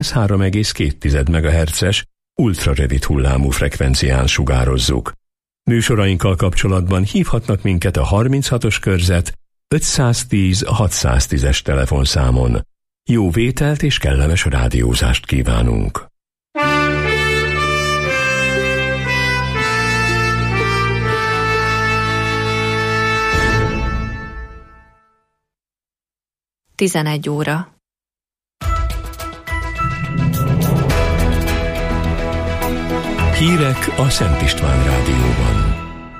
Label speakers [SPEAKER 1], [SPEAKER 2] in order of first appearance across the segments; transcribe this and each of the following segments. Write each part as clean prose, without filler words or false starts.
[SPEAKER 1] 3,2 MHz-es ultrarövid hullámú frekvencián sugározzuk. Műsorainkkal kapcsolatban hívhatnak minket a 36-os körzet 510 610-es telefonszámon. Jó vételt és kellemes rádiózást kívánunk!
[SPEAKER 2] Tizenegy óra.
[SPEAKER 1] Hírek a Szent István Rádióban.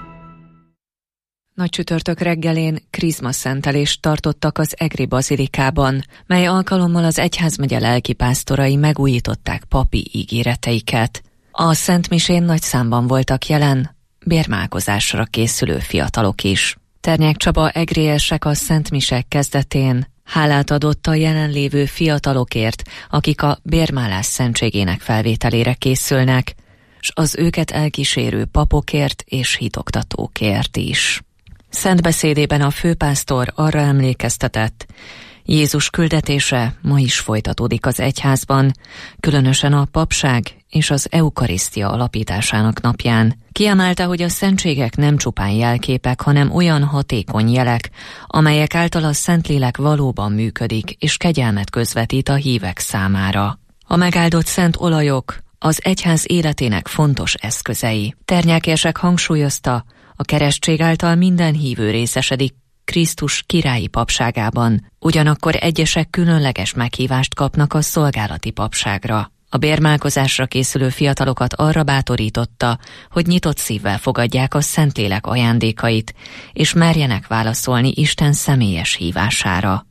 [SPEAKER 2] Nagy csütörtök reggelén krizmaszentelést tartottak az Egri bazilikában, mely alkalommal az egyházmegye lelkipásztorai megújították papi ígéreteiket. A szentmisén nagy számban voltak jelen bérmálkozásra készülő fiatalok is. Ternyák Csaba egriesek a szentmisek kezdetén hálát adott a jelenlévő fiatalokért, akik a bérmálás szentségének felvételére készülnek, s az őket elkísérő papokért és hitoktatókért is. Szent beszédében a főpásztor arra emlékeztetett, Jézus küldetése ma is folytatódik az egyházban, különösen a papság és az eukarisztia alapításának napján. Kiemelte, hogy a szentségek nem csupán jelképek, hanem olyan hatékony jelek, amelyek által a Szentlélek valóban működik és kegyelmet közvetít a hívek számára. A megáldott szent olajok az egyház életének fontos eszközei. Ternyákérsek hangsúlyozta, a keresztség által minden hívő részesedik Krisztus királyi papságában, ugyanakkor egyesek különleges meghívást kapnak a szolgálati papságra. A bérmálkozásra készülő fiatalokat arra bátorította, hogy nyitott szívvel fogadják a Szentlélek ajándékait, és merjenek válaszolni Isten személyes hívására.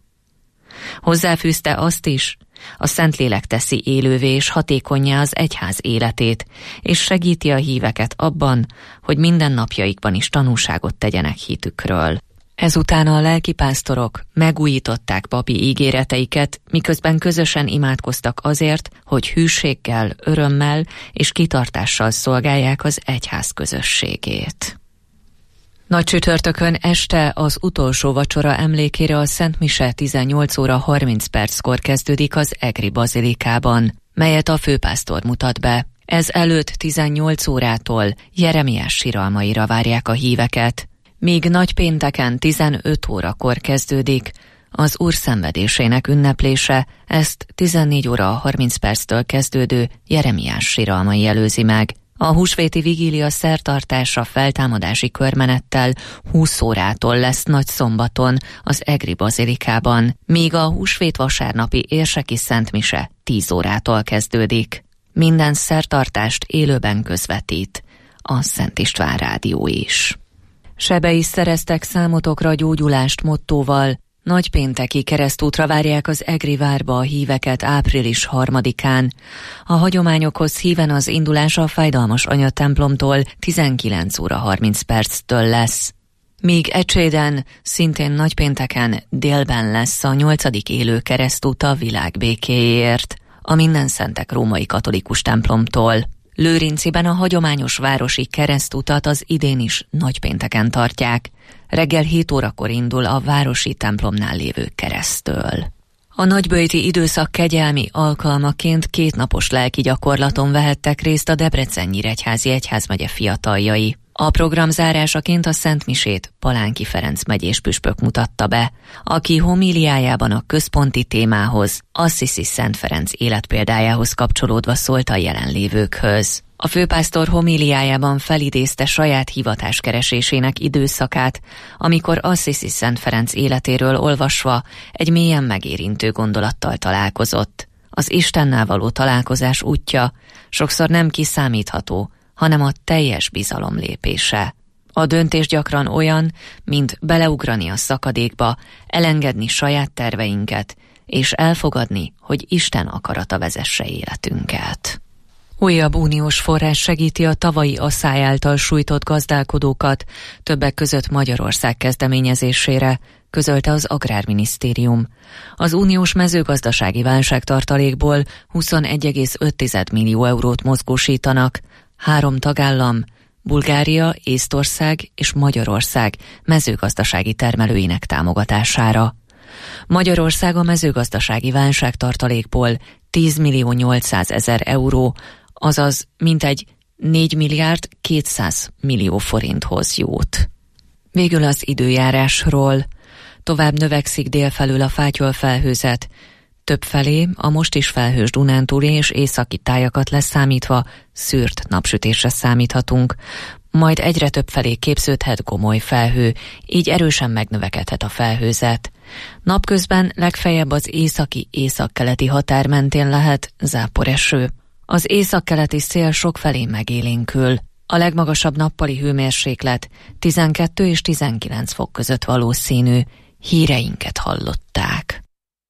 [SPEAKER 2] Hozzáfűzte azt is, a Szentlélek teszi élővé és hatékonnyá az egyház életét, és segíti a híveket abban, hogy mindennapjaikban is tanúságot tegyenek hitükről. Ezután a lelkipásztorok megújították papi ígéreteiket, miközben közösen imádkoztak azért, hogy hűséggel, örömmel és kitartással szolgálják az egyház közösségét. Nagy csütörtökön este az utolsó vacsora emlékére a Szent Mise 18 óra 30 perckor kezdődik az Egri bazilikában, melyet a főpásztor mutat be. Ez előtt 18 órától Jeremiás siralmaira várják a híveket, míg nagypénteken 15 órakor kezdődik az Úr szenvedésének ünneplése, ezt 14 óra 30 perctől kezdődő Jeremiás siralmai előzi meg. A húsvéti vigília szertartása feltámadási körmenettel 20 órától lesz nagyszombaton az Egri bazilikában, míg a húsvét vasárnapi érseki szentmise 10 órától kezdődik. Minden szertartást élőben közvetít a Szent István Rádió is. Sebei szereztek számotokra gyógyulást mottóval nagypénteki keresztútra várják az Egri várba a híveket április 3-án. A hagyományokhoz híven az indulás a Fájdalmas Anya templomtól 19 óra 30 perctől lesz. Míg Ecséden, szintén nagypénteken délben lesz a 8. élő keresztút a világ békéért, a Mindenszentek római katolikus templomtól. Lőrinciben a hagyományos városi keresztutat az idén is nagypénteken tartják. Reggel 7 órakor indul a városi templomnál lévő kereszttől. A nagyböjti időszak kegyelmi alkalmaként 2 napos lelki gyakorlaton vehettek részt a Debrecen-Nyíregyházi egyházmegye fiataljai. A program zárásaként a szentmisét Palánki Ferenc megyés püspök mutatta be, aki homíliájában a központi témához, Assisi Szent Ferenc életpéldájához kapcsolódva szólt a jelenlévőkhöz. A főpásztor homíliájában felidézte saját hivatáskeresésének időszakát, amikor Assisi Szent Ferenc életéről olvasva egy mélyen megérintő gondolattal találkozott. Az Istennel való találkozás útja sokszor nem kiszámítható, hanem a teljes bizalom lépése. A döntés gyakran olyan, mint beleugrani a szakadékba, elengedni saját terveinket, és elfogadni, hogy Isten akarata vezesse életünket. Újabb uniós forrás segíti a tavalyi asszály által sújtott gazdálkodókat, többek között Magyarország kezdeményezésére, közölte az Agrárminisztérium. Az uniós mezőgazdasági válságtartalékból 21,5 millió eurót mozgósítanak, 3 tagállam, Bulgária, Észtország és Magyarország mezőgazdasági termelőinek támogatására. Magyarország a mezőgazdasági válságtartalékból 10.800.000 euró, azaz mintegy 4.200.000.000 forinthoz jut. Végül az időjárásról. Tovább növekszik délfelől a fátyolfelhőzet. Többfelé a most is felhős Dunántúli és északi tájakat leszámítva szűrt napsütésre számíthatunk. Majd egyre többfelé képződhet gomoly felhő, így erősen megnövekedhet a felhőzet. Napközben legfeljebb az északi-északkeleti határ mentén lehet záporeső. Az északkeleti szél sokfelé megélénkül. A legmagasabb nappali hőmérséklet 12 és 19 fok között valószínű. Híreinket hallották.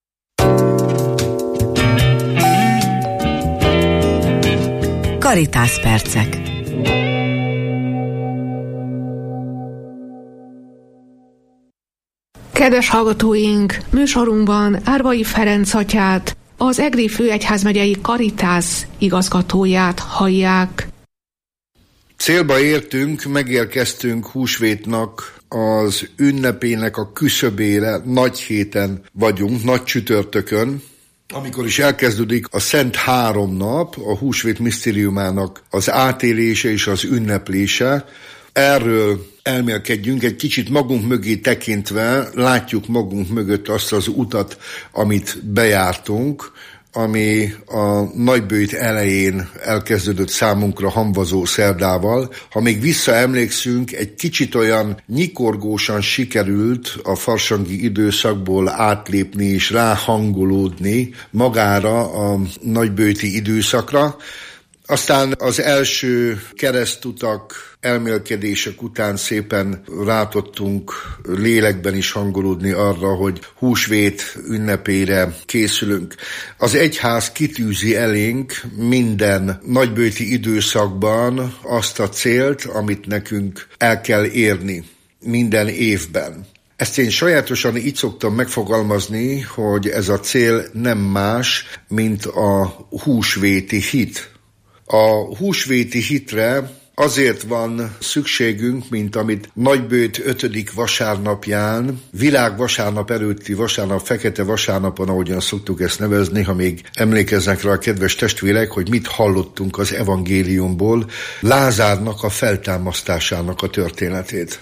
[SPEAKER 3] Caritas percek.
[SPEAKER 4] Kedves hallgatóink, műsorunkban Árvai Ferenc atyát, az Egri főegyházmegyei Caritas igazgatóját hallják.
[SPEAKER 5] Célba értünk, megérkeztünk húsvétnak az ünnepének a küszöbére, nagy héten vagyunk, nagy csütörtökön, amikor is elkezdődik a Szent Három nap, a húsvét misztériumának az átélése és az ünneplése. Erről elmélkedjünk, egy kicsit magunk mögé tekintve, látjuk magunk mögött azt az utat, amit bejártunk, ami a nagybőjt elején elkezdődött számunkra hamvazó szerdával. Ha még visszaemlékszünk, egy kicsit olyan nyikorgósan sikerült a farsangi időszakból átlépni és ráhangolódni magára a nagybőjti időszakra. Aztán az első keresztutak, elmélkedések után szépen rátottunk lélekben is hangolódni arra, hogy húsvét ünnepére készülünk. Az egyház kitűzi elénk minden nagybőjti időszakban azt a célt, amit nekünk el kell érni minden évben. Ezt én sajátosan így szoktam megfogalmazni, hogy ez a cél nem más, mint a húsvéti hit. A húsvéti hitre azért van szükségünk, mint amit nagybőjt 5. vasárnapján, világvasárnap előtti vasárnap, fekete vasárnapon, ahogyan szoktuk ezt nevezni, ha még emlékeznek rá a kedves testvérek, hogy mit hallottunk az evangéliumból, Lázárnak a feltámasztásának a történetét.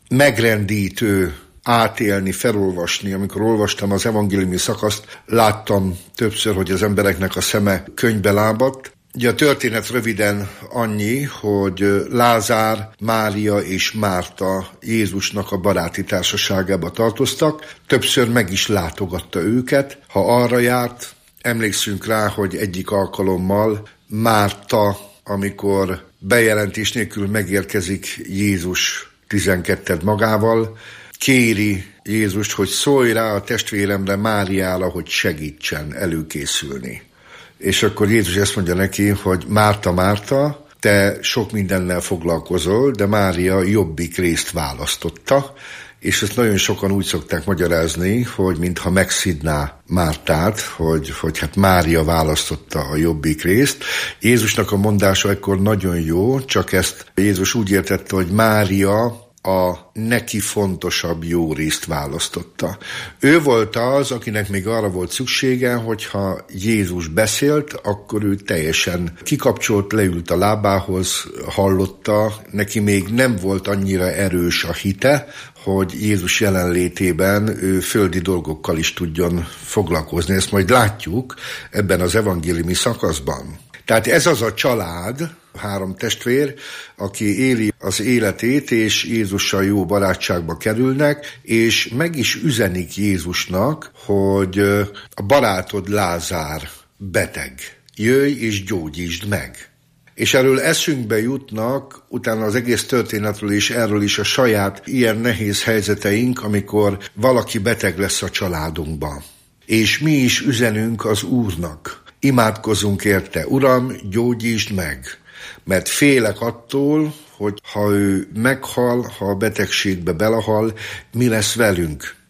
[SPEAKER 5] Megrendítő átélni, felolvasni. Amikor olvastam az evangéliumi szakaszt, láttam többször, hogy az embereknek a szeme könnybe lábadt. Ugye a történet röviden annyi, hogy Lázár, Mária és Márta Jézusnak a baráti társaságába tartoztak. Többször meg is látogatta őket. Ha arra járt, emlékszünk rá, hogy egyik alkalommal Márta, amikor bejelentés nélkül megérkezik Jézus 12 magával, kéri Jézust, hogy szólj rá a testvéremre, Máriára, hogy segítsen előkészülni. És akkor Jézus ezt mondja neki, hogy Márta, Márta, te sok mindennel foglalkozol, de Mária jobbik részt választotta, és ezt nagyon sokan úgy szokták magyarázni, hogy mintha megszidná Mártát, hogy hát Mária választotta a jobbik részt. Jézusnak a mondása ekkor nagyon jó, csak ezt Jézus úgy értette, hogy Mária a neki fontosabb jó részt választotta. Ő volt az, akinek még arra volt szüksége, hogyha Jézus beszélt, akkor ő teljesen kikapcsolt, leült a lábához, hallotta, neki még nem volt annyira erős a hite, hogy Jézus jelenlétében ő földi dolgokkal is tudjon foglalkozni. Ezt majd látjuk ebben az evangéliumi szakaszban. Tehát ez az a család, 3 testvér, aki éli az életét, és Jézussal jó barátságba kerülnek, és meg is üzenik Jézusnak, hogy a barátod Lázár beteg, jöjj és gyógyítsd meg. És erről eszünkbe jutnak, utána az egész történetről és erről is a saját ilyen nehéz helyzeteink, amikor valaki beteg lesz a családunkban. És mi is üzenünk az Úrnak. Imádkozunk érte, Uram, gyógyítsd meg, mert félek attól, hogy ha ő meghal, ha a betegségbe belehal, mi lesz velünk.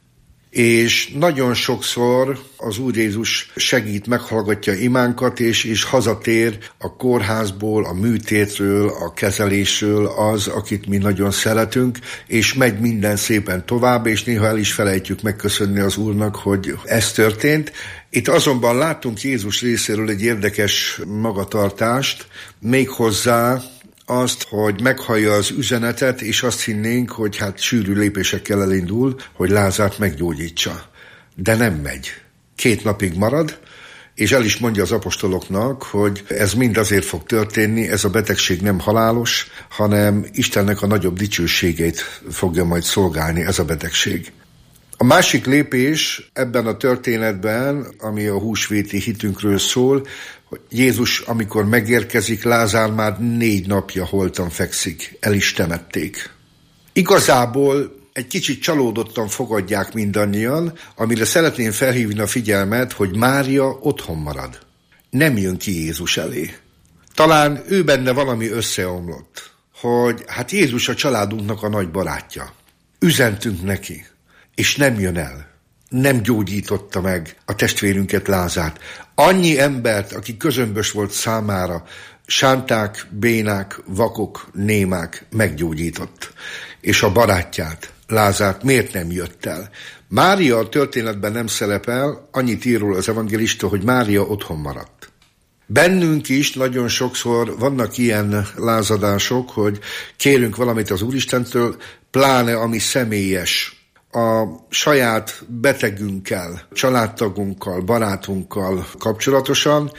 [SPEAKER 5] És nagyon sokszor az Úr Jézus segít, meghallgatja imánkat, és hazatér a kórházból, a műtétről, a kezelésről az, akit mi nagyon szeretünk, és megy minden szépen tovább, és néha el is felejtjük megköszönni az Úrnak, hogy ez történt. Itt azonban láttunk Jézus részéről egy érdekes magatartást, méghozzá azt, hogy meghallja az üzenetet, és azt hinnénk, hogy hát sűrű lépésekkel elindul, hogy Lázárt meggyógyítsa. De nem megy. 2 napig marad, és el is mondja az apostoloknak, hogy ez mind azért fog történni, ez a betegség nem halálos, hanem Istennek a nagyobb dicsőségét fogja majd szolgálni ez a betegség. A másik lépés ebben a történetben, ami a húsvéti hitünkről szól, hogy Jézus, amikor megérkezik, Lázár már 4 napja holtan fekszik, el is temették. Igazából egy kicsit csalódottan fogadják mindannyian, amire szeretném felhívni a figyelmet, hogy Mária otthon marad. Nem jön ki Jézus elé. Talán ő benne valami összeomlott, hogy hát Jézus a családunknak a nagy barátja. Üzentünk neki, és nem jön el. Nem gyógyította meg a testvérünket, Lázárt. Annyi embert, aki közömbös volt számára, sánták, bénák, vakok, némák meggyógyított. És a barátját, Lázárt miért nem jött el? Mária a történetben nem szerepel, annyit ír róla az evangélista, hogy Mária otthon maradt. Bennünk is nagyon sokszor vannak ilyen lázadások, hogy kérünk valamit az Úristentől, pláne ami személyes, a saját betegünkkel, családtagunkkal, barátunkkal kapcsolatosan,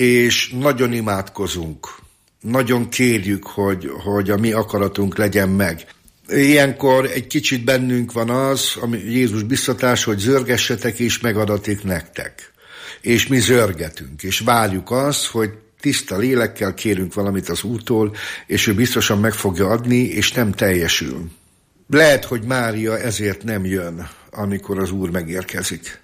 [SPEAKER 5] és nagyon imádkozunk. Nagyon kérjük, hogy a mi akaratunk legyen meg. Ilyenkor egy kicsit bennünk van az, ami Jézus biztatás, hogy zörgessetek és megadatik nektek. És mi zörgetünk, és várjuk azt, hogy tiszta lélekkel kérünk valamit az Úrtól, és ő biztosan meg fogja adni, és nem teljesül. Lehet, hogy Mária ezért nem jön, amikor az Úr megérkezik.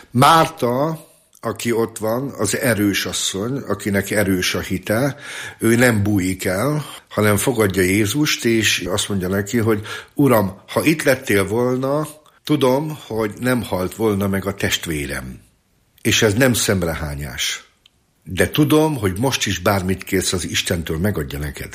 [SPEAKER 5] Márta, aki ott van, az erős asszony, akinek erős a hite, ő nem bújik el, hanem fogadja Jézust, és azt mondja neki, hogy Uram, ha itt lettél volna, tudom, hogy nem halt volna meg a testvérem. És ez nem szemrehányás. De tudom, hogy most is bármit kérsz az Istentől, megadja neked.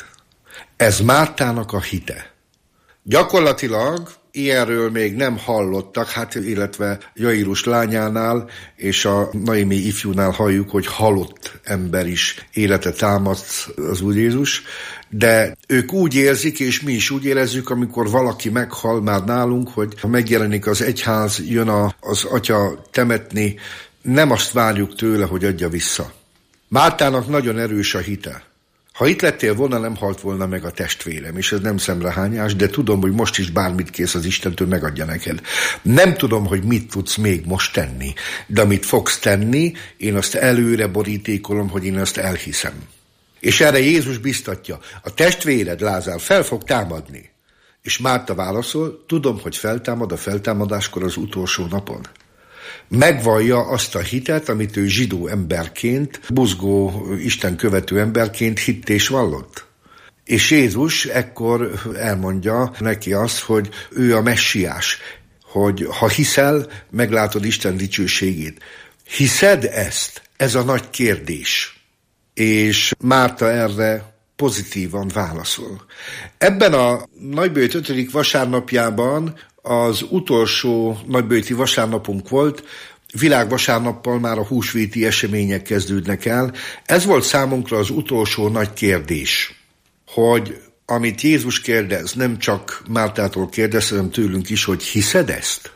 [SPEAKER 5] Ez Mártának a hite. Gyakorlatilag ilyenről még nem hallottak, illetve Jairus lányánál és a Naimi ifjúnál halljuk, hogy halott ember is élete támaszt az Úr Jézus, de ők úgy érzik, és mi is úgy érezzük, amikor valaki meghal már nálunk, hogy ha megjelenik az egyház, jön az atya temetni, nem azt várjuk tőle, hogy adja vissza. Mártának nagyon erős a hite. Ha itt lettél volna, nem halt volna meg a testvérem, és ez nem szemrehányás, de tudom, hogy most is bármit kész az Istentől, megadja neked. Nem tudom, hogy mit tudsz még most tenni, de amit fogsz tenni, én azt előre borítékolom, hogy én azt elhiszem. És erre Jézus biztatja, a testvéred, Lázár, fel fog támadni. És Márta válaszol, tudom, hogy feltámad a feltámadáskor az utolsó napon. Megvallja azt a hitet, amit ő zsidó emberként, buzgó, Isten követő emberként hitt és vallott. És Jézus ekkor elmondja neki azt, hogy ő a messiás, hogy ha hiszel, meglátod Isten dicsőségét. Hiszed ezt? Ez a nagy kérdés. És Márta erre pozitívan válaszol. Ebben a nagybőjt 5. vasárnapjában az utolsó nagybőjti vasárnapunk volt, világvasárnappal már a húsvéti események kezdődnek el. Ez volt számunkra az utolsó nagy kérdés, hogy amit Jézus kérdez, nem csak Mártától kérdez, hanem tőlünk is, hogy hiszed ezt?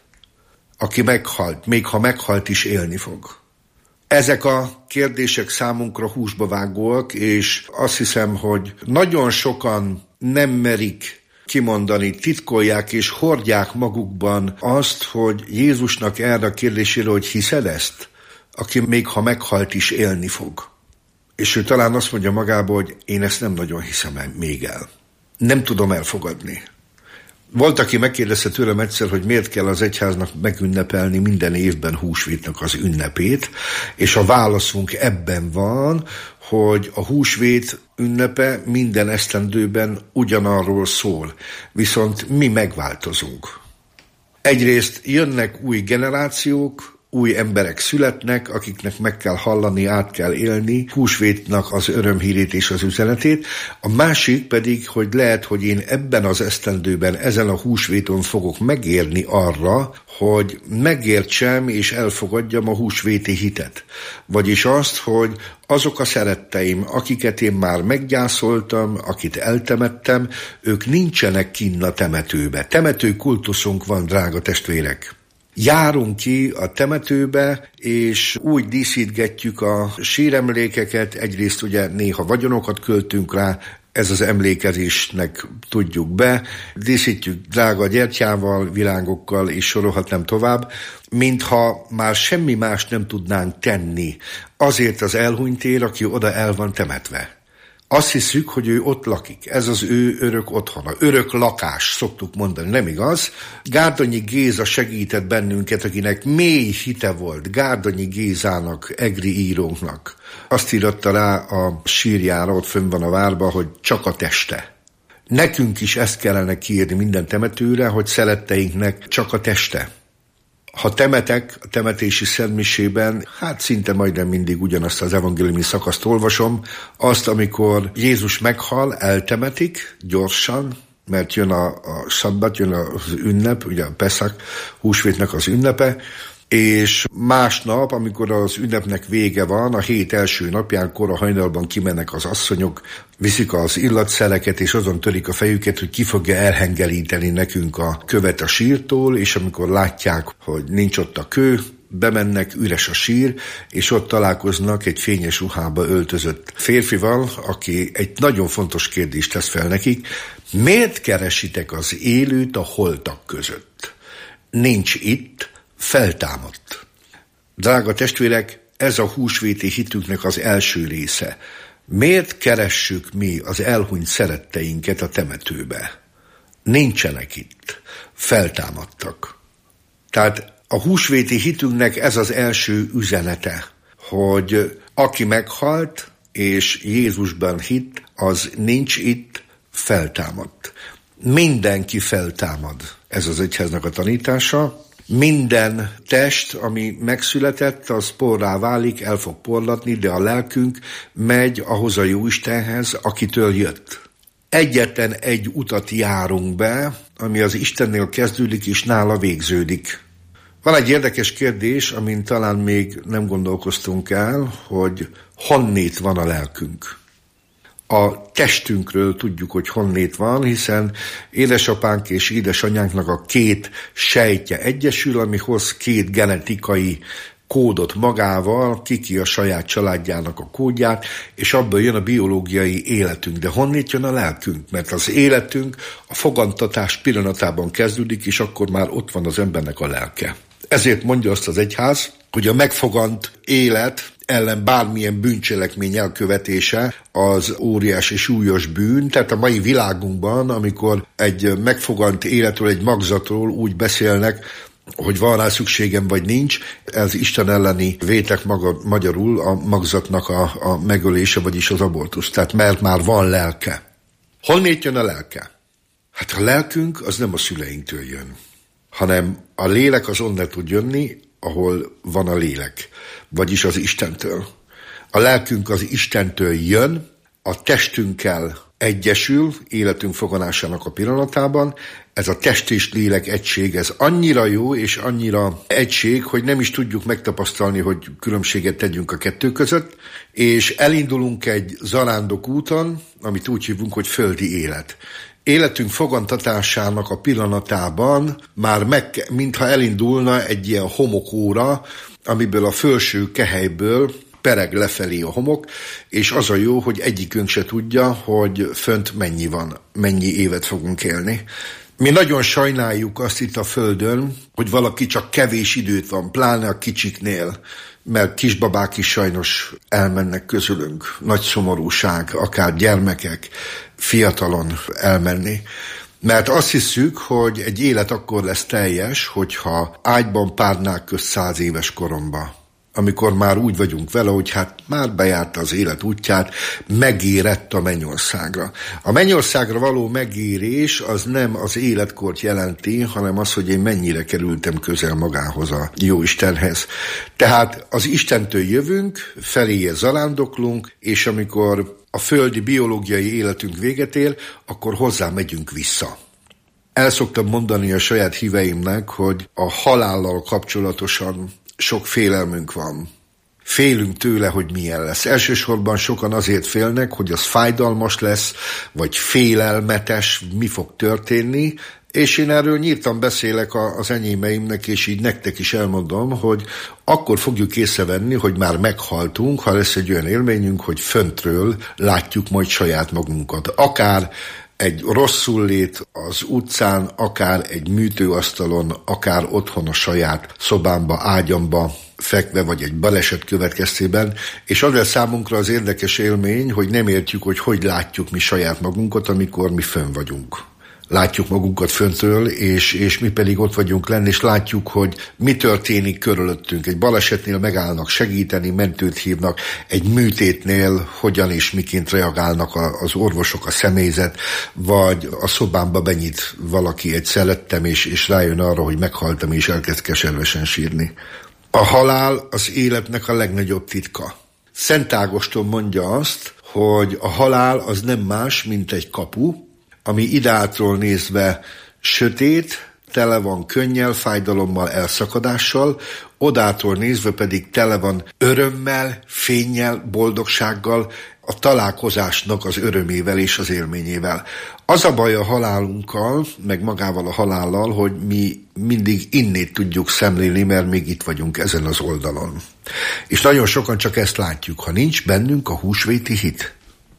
[SPEAKER 5] Aki meghalt, még ha meghalt is élni fog. Ezek a kérdések számunkra húsba vágóak, és azt hiszem, hogy nagyon sokan nem merik kimondani, titkolják és hordják magukban azt, hogy Jézusnak erre a kérdésére, hogy hiszed ezt, aki még ha meghalt is élni fog. És ő talán azt mondja magába, hogy én ezt nem nagyon hiszem még el. Nem tudom elfogadni. Volt, aki megkérdezte tőlem egyszer, hogy miért kell az egyháznak megünnepelni minden évben húsvétnak az ünnepét, és a válaszunk ebben van, hogy a húsvét ünnepe minden esztendőben ugyanarról szól, viszont mi megváltozunk. Egyrészt jönnek új generációk, új emberek születnek, akiknek meg kell hallani, át kell élni húsvétnak az örömhírét és az üzenetét. A másik pedig, hogy lehet, hogy én ebben az esztendőben, ezen a húsvéton fogok megérni arra, hogy megértsem és elfogadjam a húsvéti hitet. Vagyis azt, hogy azok a szeretteim, akiket én már meggyászoltam, akit eltemettem, ők nincsenek kinn a temetőbe. Temető kultuszunk van, drága testvérek. Járunk ki a temetőbe, és úgy díszítgetjük a síremlékeket, egyrészt ugye néha vagyonokat költünk rá, ez az emlékezésnek tudjuk be, díszítjük drága gyertyával, virágokkal, és sorolhatnám tovább, mintha már semmi más nem tudnánk tenni azért az elhunytért, aki oda el van temetve. Azt hiszük, hogy ő ott lakik. Ez az ő örök otthona, örök lakás, szoktuk mondani, nem igaz? Gárdonyi Géza segített bennünket, akinek mély hite volt, Gárdonyi Gézának, egri írónknak. Azt íratta rá a sírjára, ott fönn van a várba, hogy csak a teste. Nekünk is ezt kellene kiírni minden temetőre, hogy szeretteinknek csak a teste. Ha temetek, a temetési szentmisében, szinte majdnem mindig ugyanazt az evangéliumi szakaszt olvasom, azt, amikor Jézus meghal, eltemetik gyorsan, mert jön a sabbat, jön az ünnep, ugye a Peszach húsvétnek az ünnepe, és másnap, amikor az ünnepnek vége van, a hét első napján, kora hajnalban kimennek az asszonyok, viszik az illatszeleket, és azon törik a fejüket, hogy ki fogja elhengelíteni nekünk a követ a sírtól, és amikor látják, hogy nincs ott a kő, bemennek, üres a sír, és ott találkoznak egy fényes ruhába öltözött férfival, aki egy nagyon fontos kérdést tesz fel nekik: miért keresitek az élőt a holtak között? Nincs itt, feltámadt. Drága testvérek, ez a húsvéti hitünknek az első része. Miért keressük mi az elhunyt szeretteinket a temetőbe? Nincsenek itt, feltámadtak. Tehát a húsvéti hitünknek ez az első üzenete, hogy aki meghalt és Jézusban hitt, az nincs itt, feltámadt. Mindenki feltámad. Ez az egyháznak a tanítása. Minden test, ami megszületett, az porrá válik, el fog porladni, de a lelkünk megy ahhoz a Jóistenhez, akitől jött. Egyetlen egy utat járunk be, ami az Istennél kezdődik és nála végződik. Van egy érdekes kérdés, amin talán még nem gondolkoztunk el, hogy honnét van a lelkünk. A testünkről tudjuk, hogy honnét van, hiszen édesapánk és édesanyánknak a két sejtje egyesül, ami hoz két genetikai kódot magával, ki a saját családjának a kódját, és abból jön a biológiai életünk. De honnét jön a lelkünk? Mert az életünk a fogantatás pillanatában kezdődik, és akkor már ott van az embernek a lelke. Ezért mondja azt az egyház, hogy a megfogant élet ellen bármilyen bűncselekmény elkövetése az óriási súlyos bűn. Tehát a mai világunkban, amikor egy megfogant életről, egy magzatról úgy beszélnek, hogy van rá szükségem vagy nincs, ez Isten elleni vétek magyarul a magzatnak a megölése, vagyis az abortusz. Tehát mert már van lelke. Honnét jön a lelke? Hát a lelkünk az nem a szüleinktől jön, hanem a lélek az onnan tud jönni, ahol van a lélek, vagyis az Istentől. A lelkünk az Istentől jön, a testünkkel egyesül, életünk foganásának a pillanatában. Ez a test és lélek egység, ez annyira jó és annyira egység, hogy nem is tudjuk megtapasztalni, hogy különbséget tegyünk a kettő között, és elindulunk egy zarándok úton, amit úgy hívunk, hogy földi élet. Életünk fogantatásának a pillanatában már mintha elindulna egy ilyen homokóra, amiből a felső kehelyből pereg lefelé a homok, és az a jó, hogy egyikünk se tudja, hogy fönt mennyi van, mennyi évet fogunk élni. Mi nagyon sajnáljuk azt itt a Földön, hogy valaki csak kevés időt van, pláne a kicsiknél, mert kisbabák is sajnos elmennek közülünk. Nagy szomorúság, akár gyermekek, fiatalon elmenni. Mert azt hiszük, hogy egy élet akkor lesz teljes, hogyha ágyban párnák közt 100 éves koromba. amikor már úgy vagyunk vele, hogy hát már bejárta az élet útját, megérett a mennyországra. A mennyországra való megérés az nem az életkort jelenti, hanem az, hogy én mennyire kerültem közel magához, a Jóistenhez. Tehát az Istentől jövünk, feléje zarándoklunk, és amikor a földi biológiai életünk véget ér, akkor hozzá megyünk vissza. El szoktam mondani a saját híveimnek, hogy a halállal kapcsolatosan sok félelmünk van. Félünk tőle, hogy milyen lesz. Elsősorban sokan azért félnek, hogy az fájdalmas lesz, vagy félelmetes, mi fog történni, és én erről nyíltan beszélek az enyémeimnek, és így nektek is elmondom, hogy akkor fogjuk észrevenni, hogy már meghaltunk, ha lesz egy olyan élményünk, hogy föntről látjuk majd saját magunkat. Akár egy rosszullét az utcán, akár egy műtőasztalon, akár otthon a saját szobámba, ágyamba fekve, vagy egy baleset következtében, és az lesz számunkra az érdekes élmény, hogy nem értjük, hogy látjuk mi saját magunkat, amikor mi fönn vagyunk. Látjuk magunkat föntről, és mi pedig ott vagyunk lenni, és látjuk, hogy mi történik körülöttünk. Egy balesetnél megállnak segíteni, mentőt hívnak, egy műtétnél hogyan és miként reagálnak az orvosok, a személyzet, vagy a szobámba benyit valaki egy szerettem, és rájön arra, hogy meghaltam, és elkezd keservesen sírni. A halál az életnek a legnagyobb titka. Szent Ágoston mondja azt, hogy a halál az nem más, mint egy kapu, ami idátról nézve sötét, tele van könnyel, fájdalommal, elszakadással, odátról nézve pedig tele van örömmel, fénnyel, boldogsággal, a találkozásnak az örömével és az élményével. Az a baj a halálunkkal, meg magával a halállal, hogy mi mindig innét tudjuk szemlélni, mert még itt vagyunk ezen az oldalon. És nagyon sokan csak ezt látjuk, ha nincs bennünk a húsvéti hit,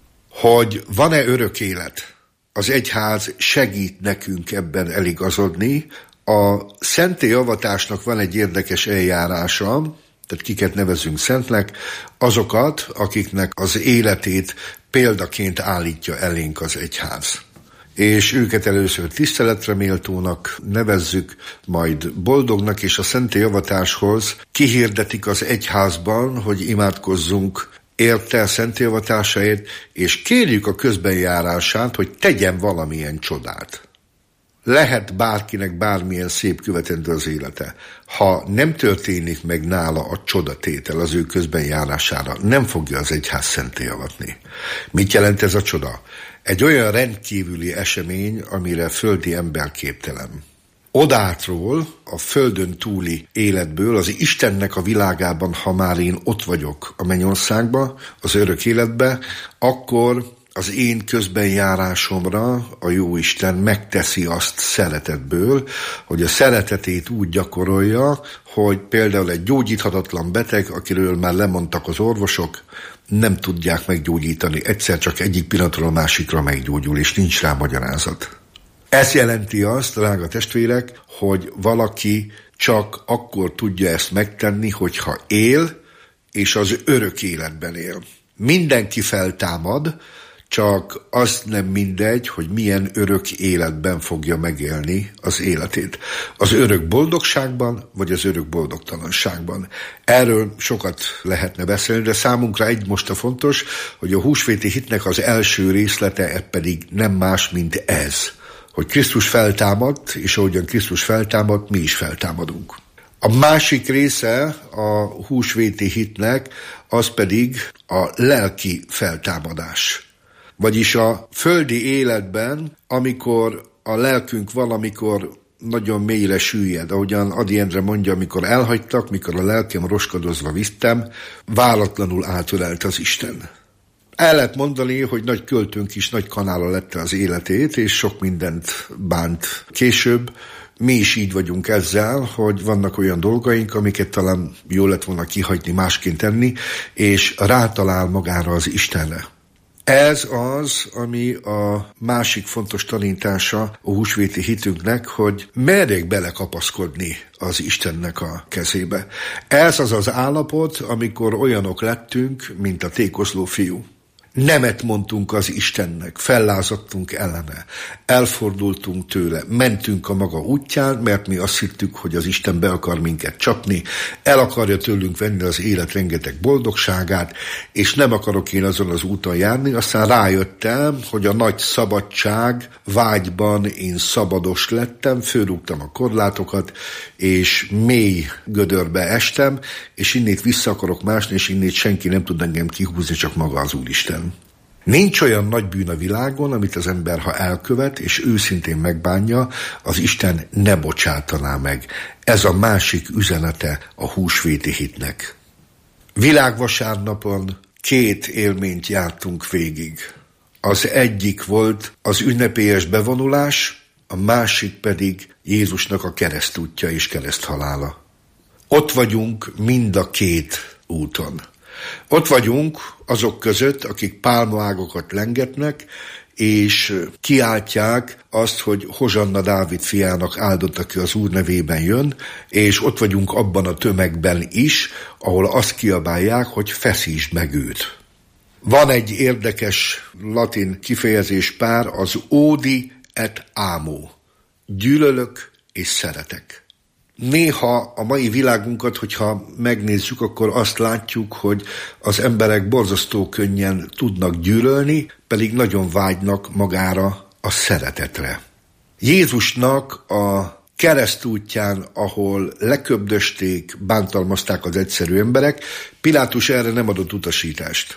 [SPEAKER 5] hogy van-e örök élet. Az egyház segít nekünk ebben eligazodni. A szentélyavatásnak van egy érdekes eljárása, tehát kiket nevezünk szentnek, azokat, akiknek az életét példaként állítja elénk az egyház. És őket először tiszteletre méltónak nevezzük, majd boldognak, és a szentélyavatáshoz kihirdetik az egyházban, hogy imádkozzunk érte, szentélyavatásáért, és kérjük a közbenjárását, hogy tegyen valamilyen csodát. Lehet bárkinek bármilyen szép követendő az élete. Ha nem történik meg nála a csodatétel az ő közbenjárására, nem fogja az egyház szentélyavatni. Mit jelent ez a csoda? Egy olyan rendkívüli esemény, amire földi ember képtelen. Odátról, a földön túli életből, az Istennek a világában, ha már én ott vagyok a mennyországba, az örök életbe, akkor az én közbenjárásomra a Jóisten megteszi azt szeretetből, hogy a szeretetét úgy gyakorolja, hogy például egy gyógyíthatatlan beteg, akiről már lemondtak az orvosok, nem tudják meggyógyítani. Egyszer csak egyik pillanatról a másikra meggyógyul, és nincs rá magyarázat. Ez jelenti azt, drága testvérek, hogy valaki csak akkor tudja ezt megtenni, hogyha él, és az örök életben él. Mindenki feltámad, csak az nem mindegy, hogy milyen örök életben fogja megélni az életét. Az örök boldogságban, vagy az örök boldogtalanságban. Erről sokat lehetne beszélni, de számunkra egy most a fontos, hogy a húsvéti hitnek az első részlete pedig nem más, mint ez. Hogy Krisztus feltámadt, és ahogyan Krisztus feltámadt, mi is feltámadunk. A másik része a húsvéti hitnek, az pedig a lelki feltámadás. Vagyis a földi életben, amikor a lelkünk valamikor nagyon mélyre süllyed, ahogyan Ady Endre mondja, amikor elhagytak, mikor a lelkem roskadozva vittem, váratlanul átölelt az Isten. El lehet mondani, hogy nagy költőnk is nagy kanála lette az életét, és sok mindent bánt később. Mi is így vagyunk ezzel, hogy vannak olyan dolgaink, amiket talán jól lett volna kihagyni, másként tenni, és rátalál magára az Istenre. Ez az, ami a másik fontos tanítása a húsvéti hitünknek, hogy merjék belekapaszkodni az Istennek a kezébe. Ez az az állapot, amikor olyanok lettünk, mint a tékozló fiú. Nemet mondtunk az Istennek, fellázadtunk ellene, elfordultunk tőle, mentünk a maga útján, mert mi azt hittük, hogy az Isten be akar minket csapni, el akarja tőlünk venni az élet rengeteg boldogságát, és nem akarok én azon az úton járni. Aztán rájöttem, hogy a nagy szabadság vágyban én szabados lettem, fölrúgtam a korlátokat, és mély gödörbe estem, és innét vissza akarok másni, és innét senki nem tud engem kihúzni, csak maga az Úristen. Nincs olyan nagy bűn a világon, amit az ember, ha elkövet, és őszintén megbánja, az Isten ne bocsátaná meg. Ez a másik üzenete a húsvéti hitnek. Világvasárnapon 2 élményt jártunk végig. Az egyik volt az ünnepélyes bevonulás, a másik pedig Jézusnak a keresztútja és kereszthalála. Ott vagyunk mind a 2 úton. Ott vagyunk azok között, akik pálmaágokat lengetnek, és kiáltják azt, hogy Hozsanna Dávid fiának áldott, aki az Úr nevében jön, és ott vagyunk abban a tömegben is, ahol azt kiabálják, hogy feszítsd meg őt. Van egy érdekes latin kifejezés pár, az odi et amo. Gyűlölök és szeretek. Néha a mai világunkat, hogyha megnézzük, akkor azt látjuk, hogy az emberek borzasztó könnyen tudnak gyűlölni, pedig nagyon vágynak magára a szeretetre. Jézusnak a keresztútján, ahol leköbdösték, bántalmazták az egyszerű emberek, Pilátus erre nem adott utasítást.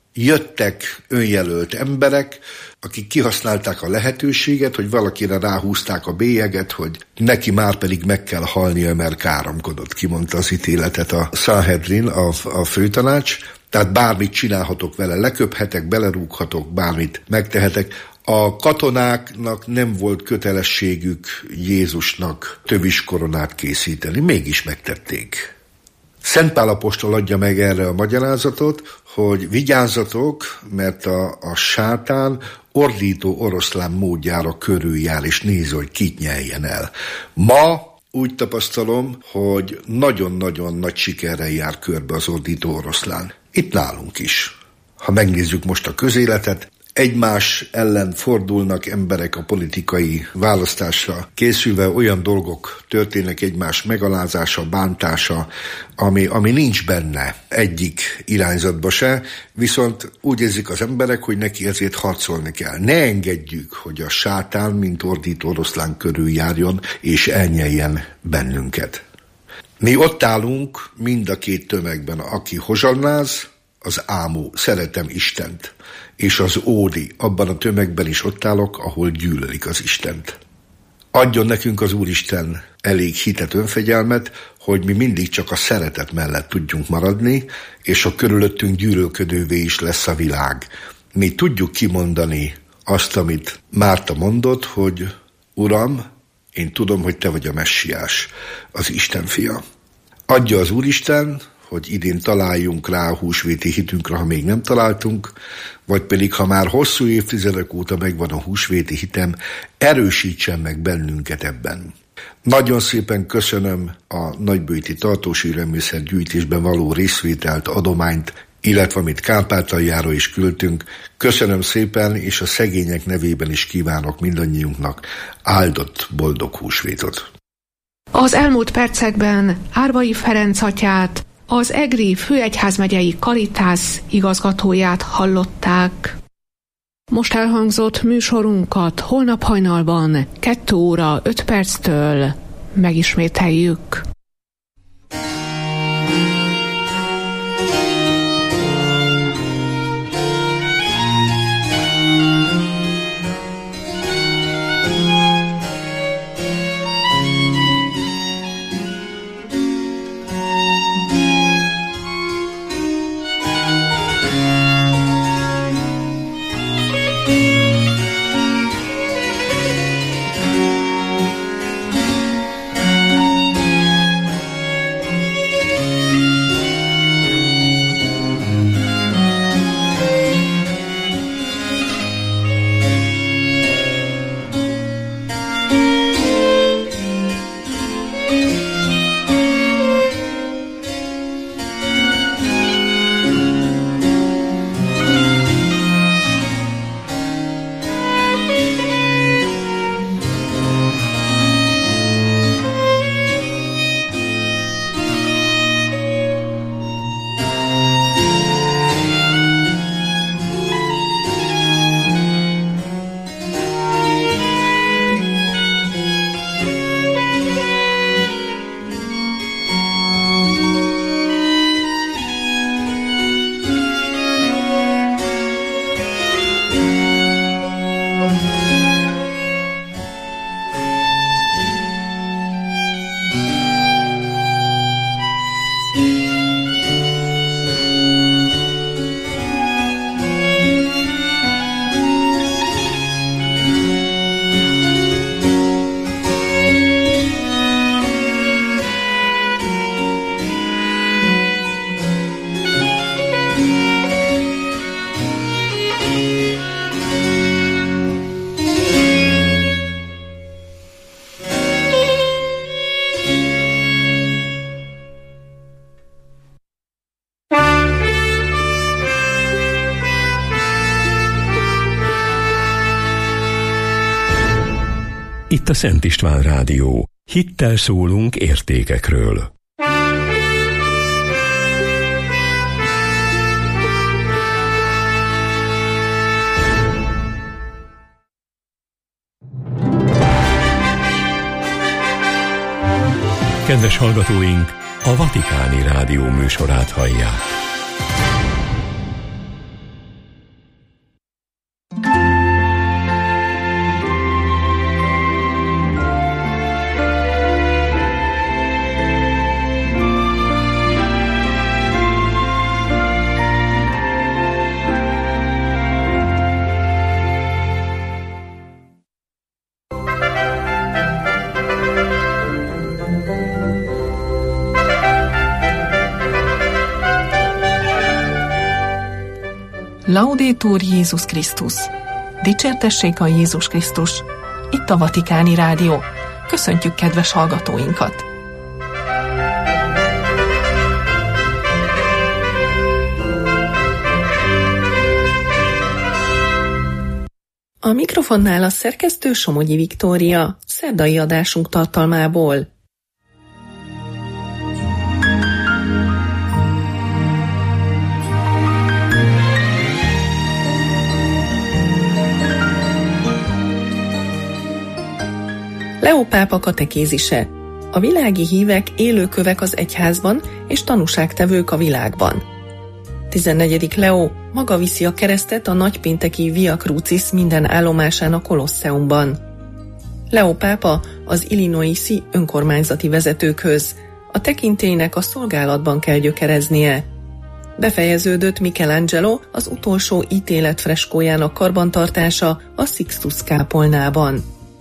[SPEAKER 5] Jöttek önjelölt emberek, akik kihasználták a lehetőséget, hogy valakire ráhúzták a bélyeget, hogy neki már pedig meg kell halnia, mert káromkodott, kimondta az ítéletet a Sanhedrin, a főtanács. Tehát bármit csinálhatok vele, leköphetek, belerúghatok, bármit megtehetek. A katonáknak nem volt kötelességük Jézusnak töviskoronát készíteni, mégis megtették. Szent Pál apostol adja meg erre a magyarázatot, hogy vigyázzatok, mert a sátán ordító oroszlán módjára körüljár, és néz, hogy kit nyeljen el. Ma úgy tapasztalom, hogy nagyon-nagyon nagy sikerrel jár körbe az ordító oroszlán. Itt nálunk is. Ha megnézzük most a közéletet, egymás ellen fordulnak emberek a politikai választásra készülve, olyan dolgok történnek, egymás megalázása, bántása, ami nincs benne egyik irányzatba se, viszont úgy érzik az emberek, hogy neki ezért harcolni kell. Ne engedjük, hogy a sátán, mint ordító oroszlán körül járjon, és elnyeljen bennünket. Mi ott állunk mind a 2 tömegben, aki hozsannáz, az ámú, szeretem Istent, és az ódi, abban a tömegben is ott állok, ahol gyűlölik az Istent. Adjon nekünk az Úristen elég hitet, önfegyelmet, hogy mi mindig csak a szeretet mellett tudjunk maradni, és a körülöttünk gyűlölködővé is lesz a világ. Mi tudjuk kimondani azt, amit Márta mondott, hogy Uram, én tudom, hogy te vagy a messiás, az Isten fia. Adja az Úristen, hogy idén találjunk rá a húsvéti hitünkre, ha még nem találtunk, vagy pedig, ha már hosszú évtizedek óta megvan a húsvéti hitem, erősítsen meg bennünket ebben. Nagyon szépen köszönöm a nagybőti tartós élelmiszer gyűjtésben való részvételt, adományt, illetve amit Kárpátaljára is küldtünk. Köszönöm szépen, és a szegények nevében is kívánok mindannyiunknak áldott, boldog húsvétot.
[SPEAKER 4] Az elmúlt percekben Árvai Ferenc atyát, az Egri főegyházmegyei Karitász igazgatóját hallották. Most elhangzott műsorunkat holnap hajnalban 2 óra 5 perctől megismételjük.
[SPEAKER 1] Itt a Szent István Rádió. Hittel szólunk értékekről. Kedves hallgatóink, a Vatikáni Rádió műsorát hallják.
[SPEAKER 3] Laudetur Jézus Krisztus! Dicsértessék a Jézus Krisztus! Itt a Vatikáni Rádió. Köszöntjük kedves hallgatóinkat! A mikrofonnál a szerkesztő Somogyi Viktória, szerdai adásunk tartalmából. Leó pápa katekézise. A világi hívek élőkövek az egyházban és tanúságtevők a világban. 14. Leó maga viszi a keresztet a nagypénteki Via Crucis minden állomásán a Kolosseumban. Leó pápa az Illinoisi önkormányzati vezetőkhöz. A tekintélynek a szolgálatban kell gyökereznie. Befejeződött Michelangelo az utolsó ítélet freskójának karbantartása a Sixtus kápolnában.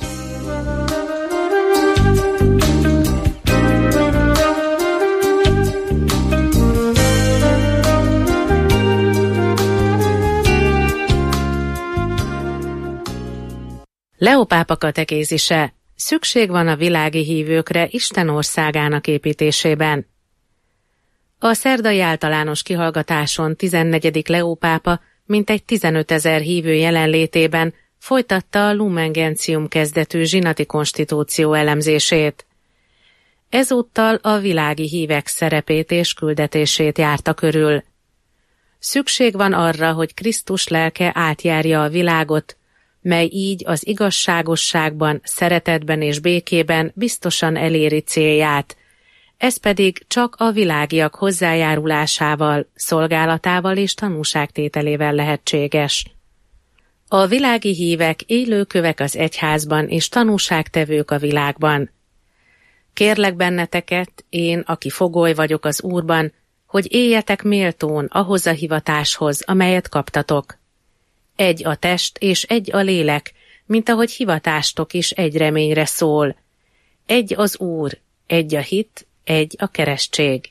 [SPEAKER 2] Leó pápa katekézise. Szükség van a világi hívőkre Isten országának építésében. A szerdai általános kihallgatáson 14. Leó pápa mintegy 15 000 hívő jelenlétében folytatta a Lumen Gentium kezdetű zsinati konstitúció elemzését. Ezúttal a világi hívek szerepét és küldetését járta körül. Szükség van arra, hogy Krisztus lelke átjárja a világot, mely így az igazságosságban, szeretetben és békében biztosan eléri célját. Ez pedig csak a világiak hozzájárulásával, szolgálatával és tanúságtételével lehetséges. A világi hívek élőkövek az egyházban és tanúságtevők a világban. Kérlek benneteket, én, aki fogoly vagyok az Úrban, hogy éljetek méltón ahhoz a hivatáshoz, amelyet kaptatok. Egy a test és egy a lélek, mint ahogy hivatástok is egy reményre szól. Egy az Úr, egy a hit, egy a keresztség.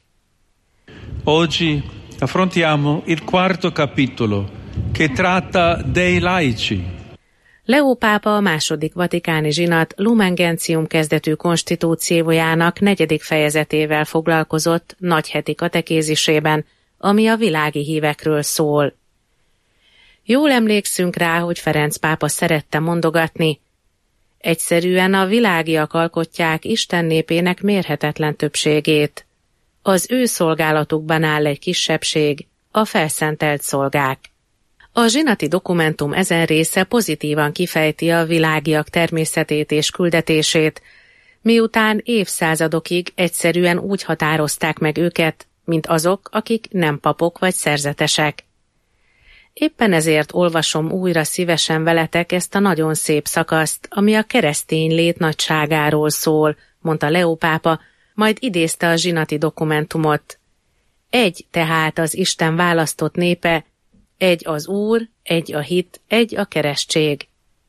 [SPEAKER 6] Oggi affrontiamo il quarto capitolo, che tratta dei laici.
[SPEAKER 2] Leó pápa a második vatikáni zsinat Lumen Gentium kezdetű konstitúciójának 4. fejezetével foglalkozott nagyheti katekézisében, ami a világi hívekről szól. Jól emlékszünk rá, hogy Ferenc pápa szerette mondogatni, egyszerűen a világiak alkotják Isten népének mérhetetlen többségét. Az ő szolgálatukban áll egy kisebbség, a felszentelt szolgák. A zsinati dokumentum ezen része pozitívan kifejti a világiak természetét és küldetését, miután évszázadokig egyszerűen úgy határozták meg őket, mint azok, akik nem papok vagy szerzetesek. Éppen ezért olvasom újra szívesen veletek ezt a nagyon szép szakaszt, ami a keresztény lét nagyságáról szól, mondta Leó pápa, majd idézte a zsinati dokumentumot. Egy tehát az Isten választott népe, egy az Úr, egy a hit, egy a keresztség.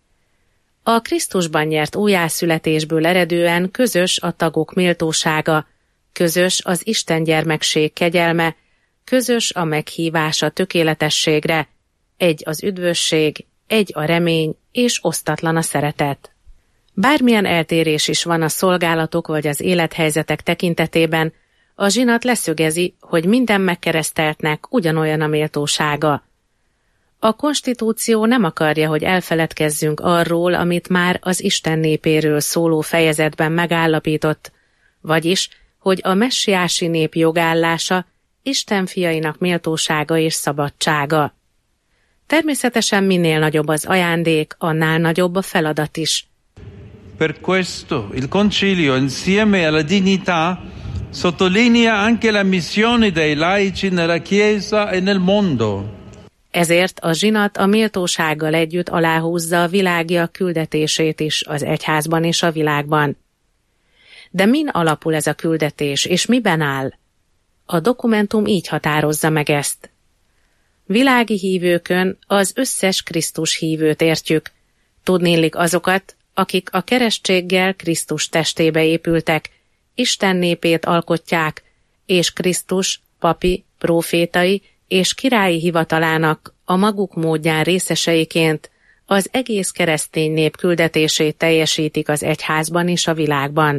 [SPEAKER 2] A Krisztusban nyert újjászületésből eredően közös a tagok méltósága, közös az Isten gyermekség kegyelme, közös a meghívás a tökéletességre, egy az üdvösség, egy a remény és osztatlan a szeretet. Bármilyen eltérés is van a szolgálatok vagy az élethelyzetek tekintetében, a zsinat leszögezi, hogy minden megkereszteltnek ugyanolyan a méltósága.
[SPEAKER 7] A konstitúció nem akarja, hogy elfeledkezzünk arról, amit már az Isten népéről szóló fejezetben megállapított, vagyis, hogy a messiási nép jogállása Isten fiainak méltósága és szabadsága. Természetesen minél nagyobb az ajándék, annál nagyobb a feladat is.
[SPEAKER 6] Per questo il Concilio, insieme alla dignità, sottolinea anche la missione dei laici nella Chiesa e nel mondo.
[SPEAKER 7] Ezért a zsinat a méltósággal együtt aláhúzza a világiak küldetését is az egyházban és a világban. De min alapul ez a küldetés, és miben áll? A dokumentum így határozza meg ezt. Világi hívőkön az összes Krisztus hívőt értjük, tudniillik azokat, akik a keresztséggel Krisztus testébe épültek, Isten népét alkotják, és Krisztus papi, prófétai és királyi hivatalának a maguk módján részeseiként az egész keresztény nép küldetését teljesítik az egyházban és a világban.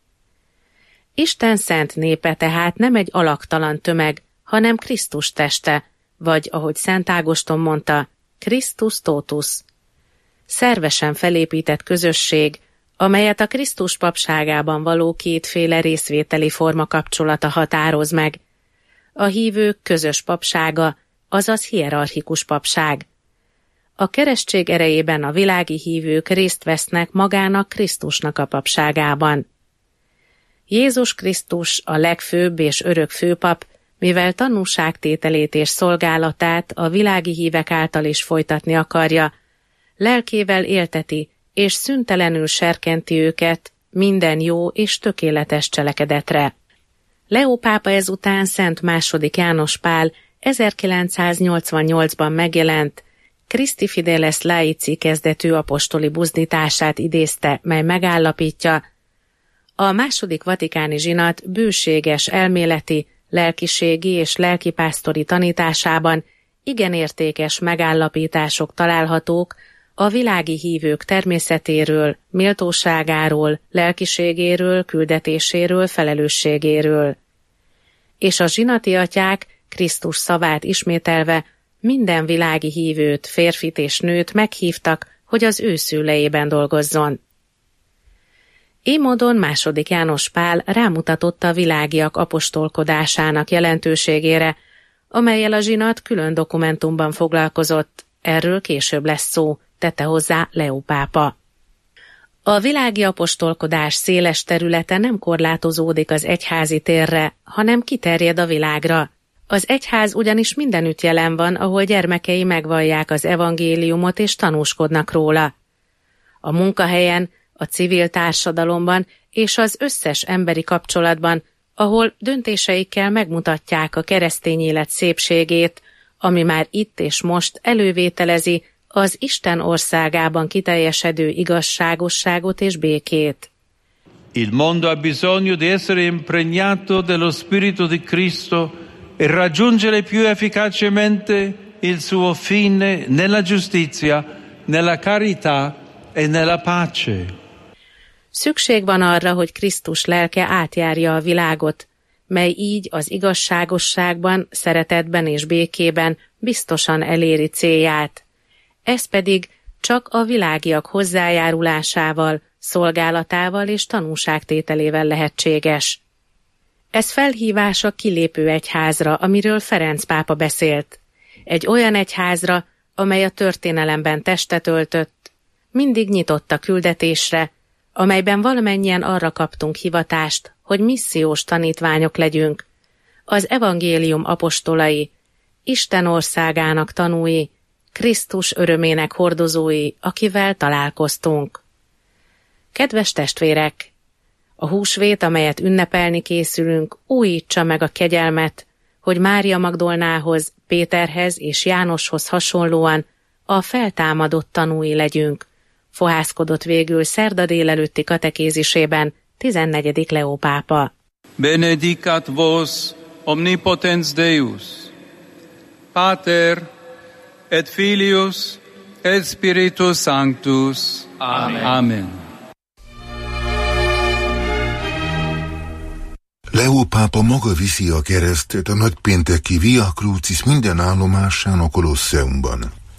[SPEAKER 7] Isten szent népe tehát nem egy alaktalan tömeg, hanem Krisztus teste, vagy ahogy Szent Ágoston mondta, Christus totus. Szervesen felépített közösség, amelyet a Krisztus papságában való kétféle részvételi forma kapcsolata határoz meg. A hívők közös papsága, azaz hierarchikus papság. A keresztség erejében a világi hívők részt vesznek magának Krisztusnak a papságában. Jézus Krisztus a legfőbb és örök főpap, mivel tanúságtételét és szolgálatát a világi hívek által is folytatni akarja, lelkével élteti és szüntelenül serkenti őket minden jó és tökéletes cselekedetre. Leó pápa ezután Szent II. János Pál 1988-ban megjelent Christi Fideles Laici kezdetű apostoli buzdítását idézte, mely megállapítja, a második vatikáni zsinat bőséges elméleti, lelkiségi és lelkipásztori tanításában igen értékes megállapítások találhatók a világi hívők természetéről, méltóságáról, lelkiségéről, küldetéséről, felelősségéről. És a zsinati atyák Krisztus szavát ismételve minden világi hívőt, férfit és nőt meghívtak, hogy az ő szülejében dolgozzon. Így módon II. János Pál rámutatott a világiak apostolkodásának jelentőségére, amellyel a zsinat külön dokumentumban foglalkozott, erről később lesz szó, tette hozzá Leó pápa. A világi apostolkodás széles területe nem korlátozódik az egyházi térre, hanem kiterjed a világra. Az egyház ugyanis mindenütt jelen van, ahol gyermekei megvallják az evangéliumot és tanúskodnak róla. A munkahelyen, a civil társadalomban és az összes emberi kapcsolatban, ahol döntéseikkel megmutatják a keresztény élet szépségét, ami már itt és most elővételezi az Isten országában kiteljesedő igazságosságot és békét.
[SPEAKER 6] Il mondo ha bisogno di essere impregnato dello Spirito di Cristo e raggiungere più efficacemente il suo fine nella giustizia, nella carità e nella pace.
[SPEAKER 7] Szükség van arra, hogy Krisztus lelke átjárja a világot, mely így az igazságosságban, szeretetben és békében biztosan eléri célját. Ez pedig csak a világiak hozzájárulásával, szolgálatával és tanúságtételével lehetséges. Ez felhívás a kilépő egyházra, amiről Ferenc pápa beszélt. Egy olyan egyházra, amely a történelemben testet öltött, mindig nyitott a küldetésre, amelyben valamennyien arra kaptunk hivatást, hogy missziós tanítványok legyünk, az evangélium apostolai, Isten országának tanúi, Krisztus örömének hordozói, akivel találkoztunk. Kedves testvérek! A húsvét, amelyet ünnepelni készülünk, újítsa meg a kegyelmet, hogy Mária Magdolnához, Péterhez és Jánoshoz hasonlóan a feltámadott tanúi legyünk, fohászkodott végül szerda délelőtti katekézisében 14. Leó pápa.
[SPEAKER 6] Benedicat vos omnipotens Deus, Pater et Filius et Spiritus Sanctus. Amen. Amen.
[SPEAKER 8] Leó pápa maga viszi a keresztet a nagypénteki Via Crucis minden állomásán a Kolosseumban.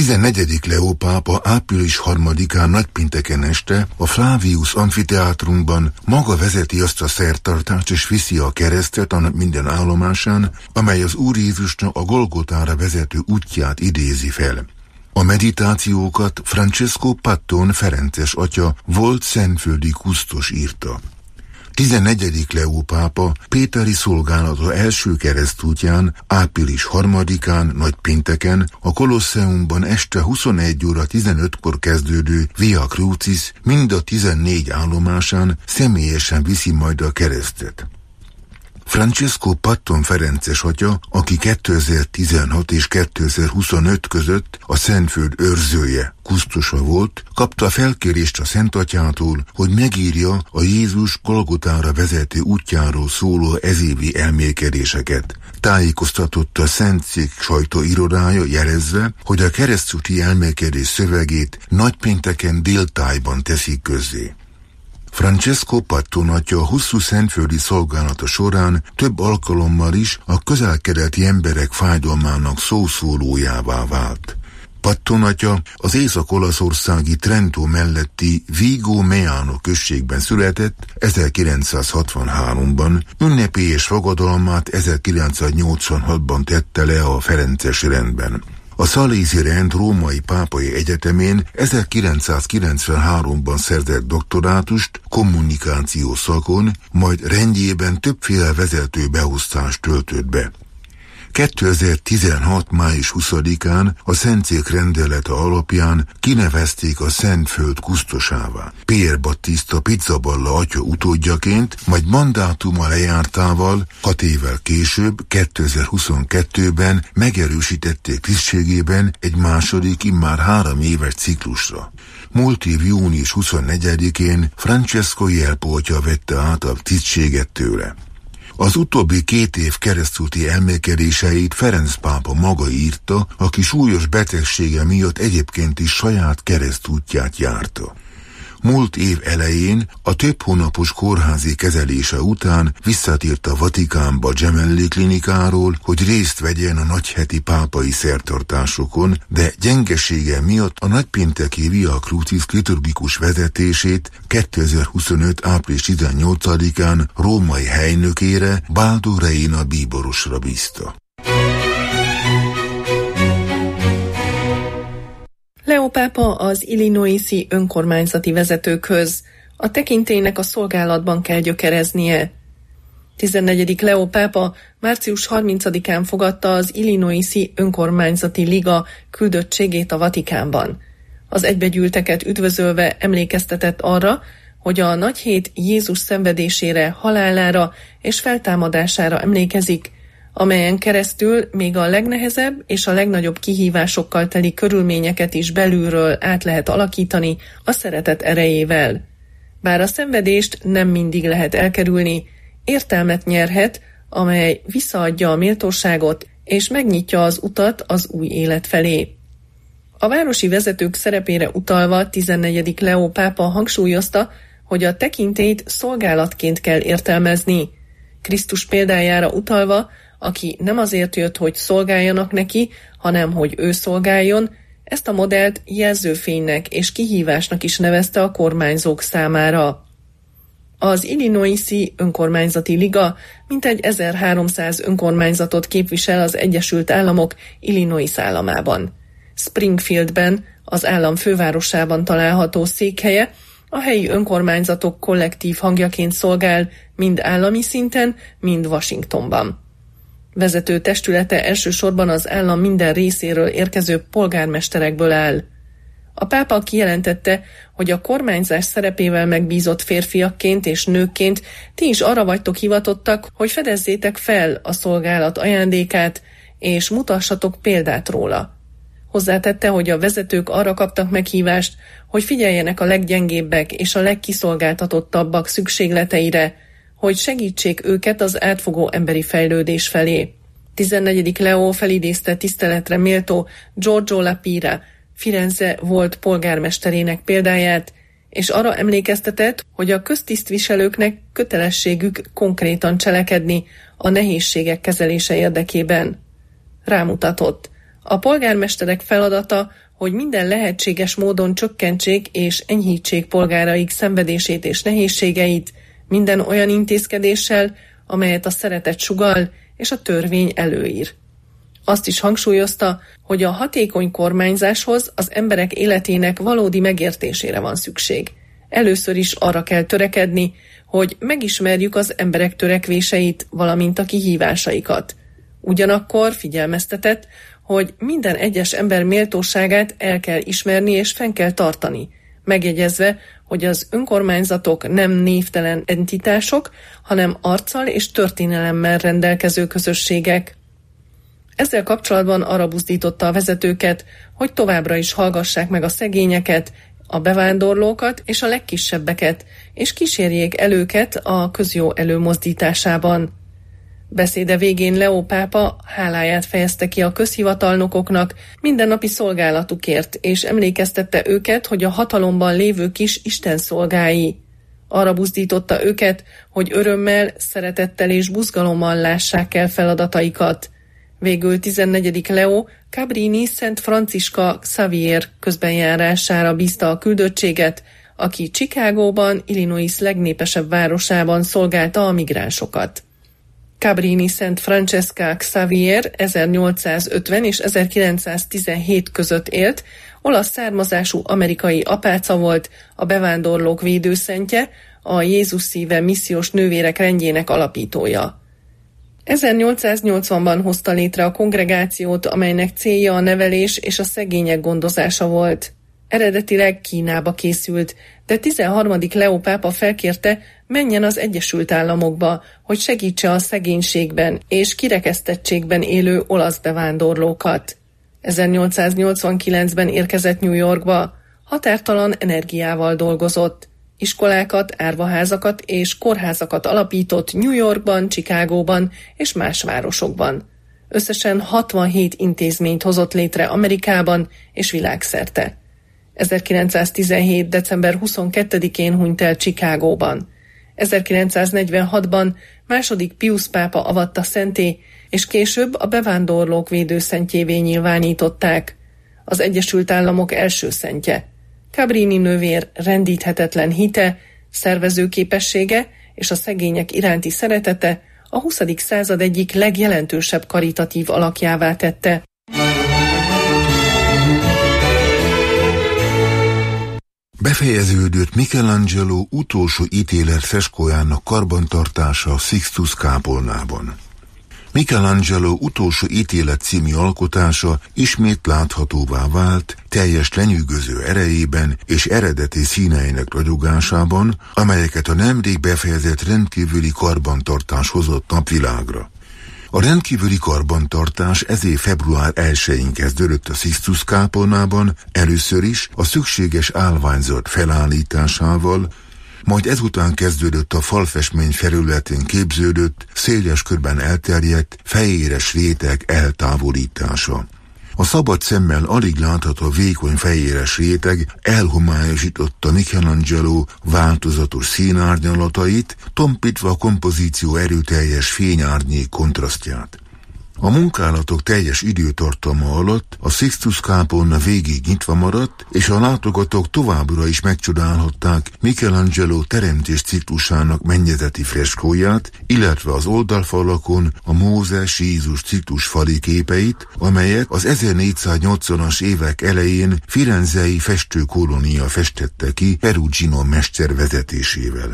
[SPEAKER 8] 14. Leó pápa április 3-án nagypénteken este a Flavius amfiteátrumban maga vezeti azt a szertartást és viszi a keresztet a minden állomásán, amely az Úr Jézusnak a Golgotára vezető útját idézi fel. A meditációkat Francesco Patton ferences atya volt szentföldi kusztos írta. 14. Leó pápa péteri szolgálata első keresztútján április 3-án nagypénteken a Kolosseumban este 21 óra 15-kor kezdődő Via Crucis mind a 14 állomásán személyesen viszi majd a keresztet. Francesco Patton ferences atya, aki 2016 és 2025 között a Szentföld őrzője, kusztosa volt, kapta felkérést a Szent Atyától, hogy megírja a Jézus Golgotára vezető útjáról szóló ezévi elmélkedéseket. Tájékoztatott a Szentszék sajtóirodája jelezve, hogy a keresztúti elmélkedés szövegét nagypénteken déltájban teszik közzé. Francesco Patton atya hosszú szentföldi szolgálata során több alkalommal is a közel-keleti emberek fájdalmának szószólójává vált. Patton atya az észak-olaszországi Trento melletti Vigo Meano községben született 1963-ban, ünnepélyes fogadalmát 1986-ban tette le a ferences rendben. A Szalézi rend római pápai egyetemén 1993-ban szerzett doktorátust kommunikáció szakon, majd rendjében többféle vezető beosztást töltött be. 2016. május 20-án a Szentszék rendelete alapján kinevezték a Szentföld kusztosává. Pier Battista Pizzaballa atya utódjaként, majd mandátuma lejártával 6 évvel később, 2022-ben megerősítették tisztségében egy második, immár 3 éves ciklusra. Múlt év június 24-én Francesco Jelpo atya vette át a tisztséget tőle. Az utóbbi 2 év keresztúti elmélkedéseit Ferenc pápa maga írta, aki súlyos betegsége miatt egyébként is saját keresztútját járta. Múlt év elején a több hónapos kórházi kezelése után visszatért a Vatikánba Gemelli klinikáról, hogy részt vegyen a nagyheti pápai szertartásokon, de gyengesége miatt a nagypénteki Via Crucis liturgikus vezetését 2025. április 18-án római helynökére, Baldo Reina bíborosra bízta.
[SPEAKER 3] Leó pápa az Illinoisi önkormányzati vezetőkhöz. A tekintélynek a szolgálatban kell gyökereznie. 14. Leó pápa március 30-án fogadta az Illinoisi önkormányzati liga küldöttségét a Vatikánban. Az egybegyűlteket üdvözölve emlékeztetett arra, hogy a nagyhét Jézus szenvedésére, halálára és feltámadására emlékezik, amelyen keresztül még a legnehezebb és a legnagyobb kihívásokkal teli körülményeket is belülről át lehet alakítani a szeretet erejével. Bár a szenvedést nem mindig lehet elkerülni, értelmet nyerhet, amely visszaadja a méltóságot és megnyitja az utat az új élet felé. A városi vezetők szerepére utalva 14. Leó pápa hangsúlyozta, hogy a tekintélyt szolgálatként kell értelmezni. Krisztus példájára utalva, aki nem azért jött, hogy szolgáljanak neki, hanem hogy ő szolgáljon, ezt a modellt jelzőfénynek és kihívásnak is nevezte a kormányzók számára. Az Illinoisi önkormányzati liga mintegy 1300 önkormányzatot képvisel az Egyesült Államok Illinois államában. Springfieldben, az állam fővárosában található székhelye, a helyi önkormányzatok kollektív hangjaként szolgál mind állami szinten, mind Washingtonban. Vezető testülete elsősorban az állam minden részéről érkező polgármesterekből áll. A pápa kijelentette, hogy a kormányzás szerepével megbízott férfiakként és nőkként ti is arra vagytok hivatottak, hogy fedezzétek fel a szolgálat ajándékát, és mutassatok példát róla. Hozzátette, hogy a vezetők arra kaptak meghívást, hogy figyeljenek a leggyengébbek és a legkiszolgáltatottabbak szükségleteire, hogy segítsék őket az átfogó emberi fejlődés felé. 14. Leó felidézte tiszteletre méltó Giorgio La Pira, Firenze volt polgármesterének példáját, és arra emlékeztetett, hogy a köztisztviselőknek kötelességük konkrétan cselekedni a nehézségek kezelése érdekében. Rámutatott, A polgármesterek feladata, hogy minden lehetséges módon csökkentsék és enyhítsék polgáraik szenvedését és nehézségeit, minden olyan intézkedéssel, amelyet a szeretet sugall és a törvény előír. Azt is hangsúlyozta, hogy a hatékony kormányzáshoz az emberek életének valódi megértésére van szükség. Először is arra kell törekedni, hogy megismerjük az emberek törekvéseit, valamint a kihívásaikat. Ugyanakkor figyelmeztetett, hogy minden egyes ember méltóságát el kell ismerni és fenn kell tartani, megjegyezve, hogy az önkormányzatok nem névtelen entitások, hanem arccal és történelemmel rendelkező közösségek. Ezzel kapcsolatban arra buzdította a vezetőket, hogy továbbra is hallgassák meg a szegényeket, a bevándorlókat és a legkisebbeket, és kísérjék el őket a közjó előmozdításában. Beszéde végén Leó pápa háláját fejezte ki a közhivatalnokoknak mindennapi szolgálatukért, és emlékeztette őket, hogy a hatalomban lévők is Isten szolgái. Arra buzdította őket, hogy örömmel, szeretettel és buzgalommal lássák el feladataikat. Végül 14. Leó Cabrini Szent Franciska Xavier közbenjárására bízta a küldöttséget, aki Chicagóban, Illinois legnépesebb városában szolgálta a migránsokat. Cabrini Szent Francesca Xavier 1850 és 1917 között élt, olasz származású amerikai apáca volt, a bevándorlók védőszentje, a Jézus szíve missziós nővérek rendjének alapítója. 1880-ban hozta létre a kongregációt, amelynek célja a nevelés és a szegények gondozása volt. Eredetileg Kínába készült, de 13. Leó pápa felkérte, menjen az Egyesült Államokba, hogy segítse a szegénységben és kirekesztettségben élő olasz bevándorlókat. 1889-ben érkezett New Yorkba, határtalan energiával dolgozott. Iskolákat, árvaházakat és kórházakat alapított New Yorkban, Chicagóban és más városokban. Összesen 67 intézményt hozott létre Amerikában és világszerte. 1917. december 22-én hunyt el Chicagóban. 1946-ban II. Pius pápa avatta szenté, és később a bevándorlók védőszentjévé nyilvánították. Az Egyesült Államok első szentje. Cabrini nővér rendíthetetlen hite, szervezőképessége és a szegények iránti szeretete a 20. század egyik legjelentősebb karitatív alakjává tette.
[SPEAKER 8] Befejeződött Michelangelo utolsó ítélet freskójának karbantartása a Sixtus kápolnában. Michelangelo utolsó ítélet című alkotása ismét láthatóvá vált, teljes lenyűgöző erejében és eredeti színeinek ragyogásában, amelyeket a nemrég befejezett rendkívüli karbantartás hozott napvilágra. A rendkívüli karbantartás ez év február 1-én kezdődött a Sixtus kápolnában, először is a szükséges állványzat felállításával, majd ezután kezdődött a falfestmény felületén képződött, széles körben elterjedt, fehéres réteg eltávolítása. A szabad szemmel alig látható vékony fehéres réteg elhomályosította Michelangelo változatos színárnyalatait, tompítva a kompozíció erőteljes fényárnyék kontrasztját. A munkálatok teljes időtartama alatt a Sixtus kápolna végig nyitva maradt, és a látogatók továbbra is megcsodálhatták Michelangelo teremtés ciklusának mennyezeti freskóját, illetve az oldalfalakon a Mózes Jézus ciklusfali képeit, amelyek az 1480-as évek elején firenzei festőkolónia festette ki Perugino mester vezetésével.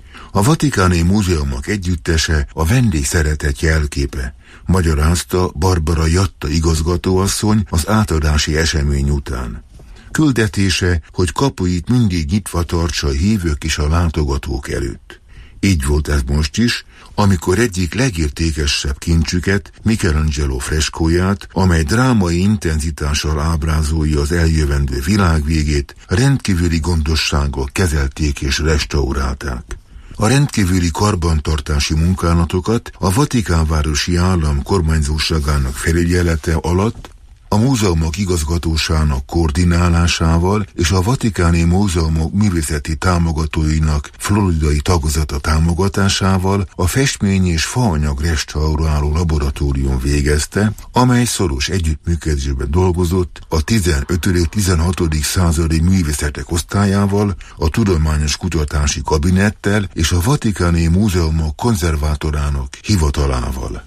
[SPEAKER 8] A Vatikáni Múzeumok együttese a vendégszeretet jelképe, magyarázta Barbara Jatta igazgatóasszony az átadási esemény után. Küldetése, hogy kapuit mindig nyitva tartsa a hívők és a látogatók előtt. Így volt ez most is, amikor egyik legértékesebb kincsüket, Michelangelo freskóját, amely drámai intenzitással ábrázolja az eljövendő világvégét, rendkívüli gondossággal kezelték és restaurálták. A rendkívüli karbantartási munkálatokat a Vatikánvárosi Állam kormányzóságának felügyelete alatt a múzeumok igazgatóságának koordinálásával és a Vatikáni Múzeumok művészeti támogatóinak floridai tagozata támogatásával a festmény és faanyag restauráló laboratórium végezte, amely szoros együttműködésben dolgozott a 15.-16. századi művészetek osztályával, a Tudományos Kutatási Kabinettel és a Vatikáni Múzeumok konzervátorának hivatalával.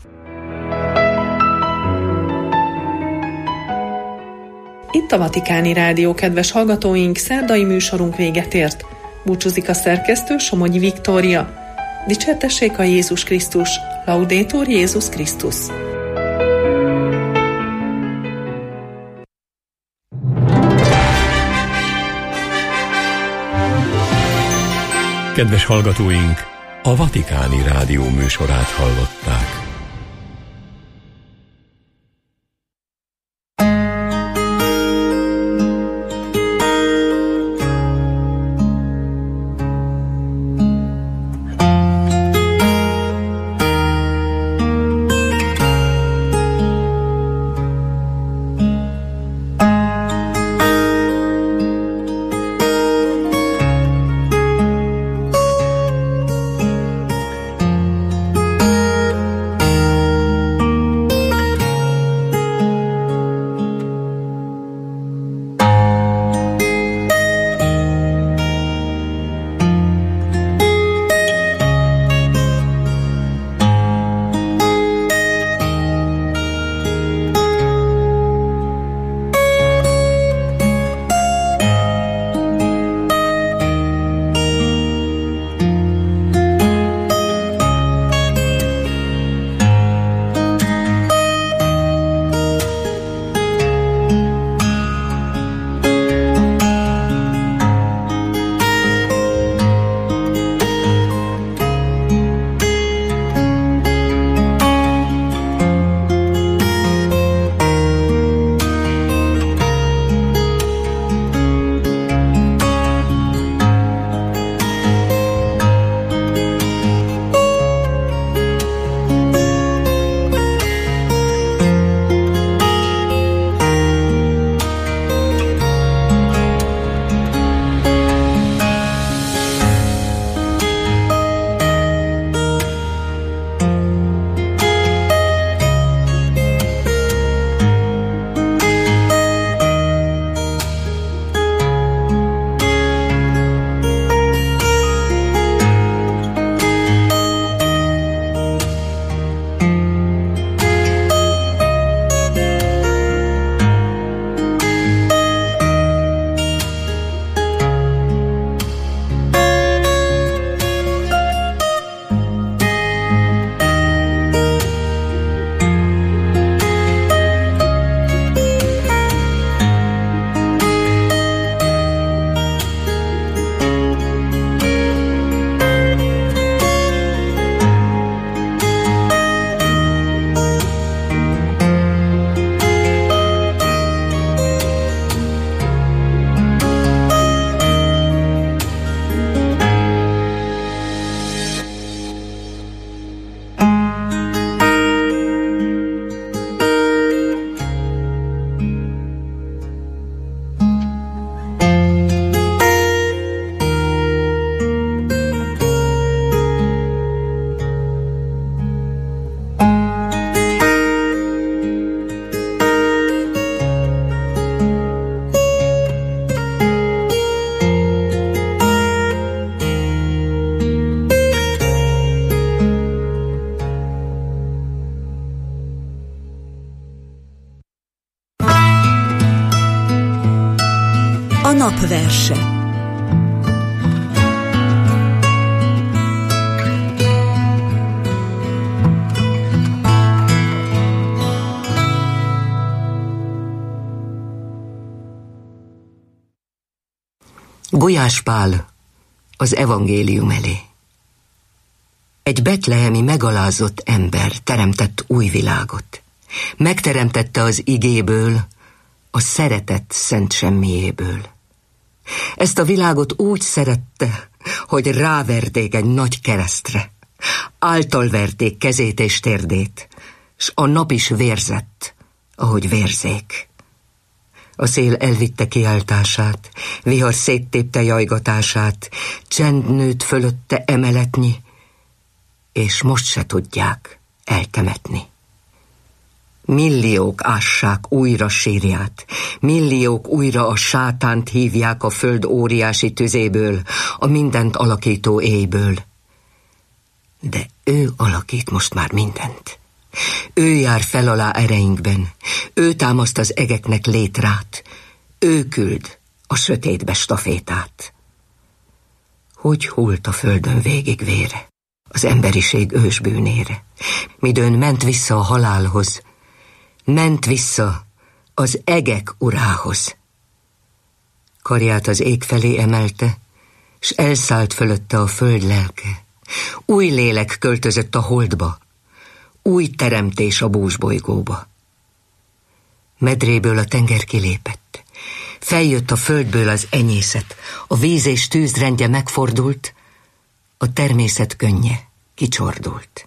[SPEAKER 3] Itt a Vatikáni Rádió, kedves hallgatóink, szerdai műsorunk véget ért. Búcsúzik a szerkesztő, Somogyi Viktória. Dicsértessék a Jézus Krisztus, Laudetur Jézus Krisztus.
[SPEAKER 1] Kedves hallgatóink, a Vatikáni Rádió műsorát hallották.
[SPEAKER 9] Napverse.
[SPEAKER 10] Gulyás Pál az evangélium elé. Egy betlehemi megalázott ember teremtett új világot. Megteremtette az igéből, a szeretet szent semmiéből. Ezt a világot úgy szerette, hogy ráverték egy nagy keresztre. Által verték kezét és térdét, s a nap is vérzett, ahogy vérzék. A szél elvitte kiáltását, vihar széttépte jajgatását, csend nőtt fölötte emeletnyi, és most se tudják eltemetni. Milliók ássák újra sírját, milliók újra a sátánt hívják a föld óriási tüzéből, a mindent alakító éjből. De ő alakít most már mindent. Ő jár fel alá ereinkben, ő támaszt az egeknek létrát, ő küld a sötétbe stafétát. Hogy hult a földön végig vére, az emberiség ősbűnére, midőn ment vissza a halálhoz, ment vissza az egek urához. Karját az ég felé emelte, s elszállt fölötte a föld lelke. Új lélek költözött a holdba, új teremtés a búsbolygóba. Medréből a tenger kilépett, feljött a földből az enyészet, a víz és tűz rendje megfordult, a természet könnye kicsordult.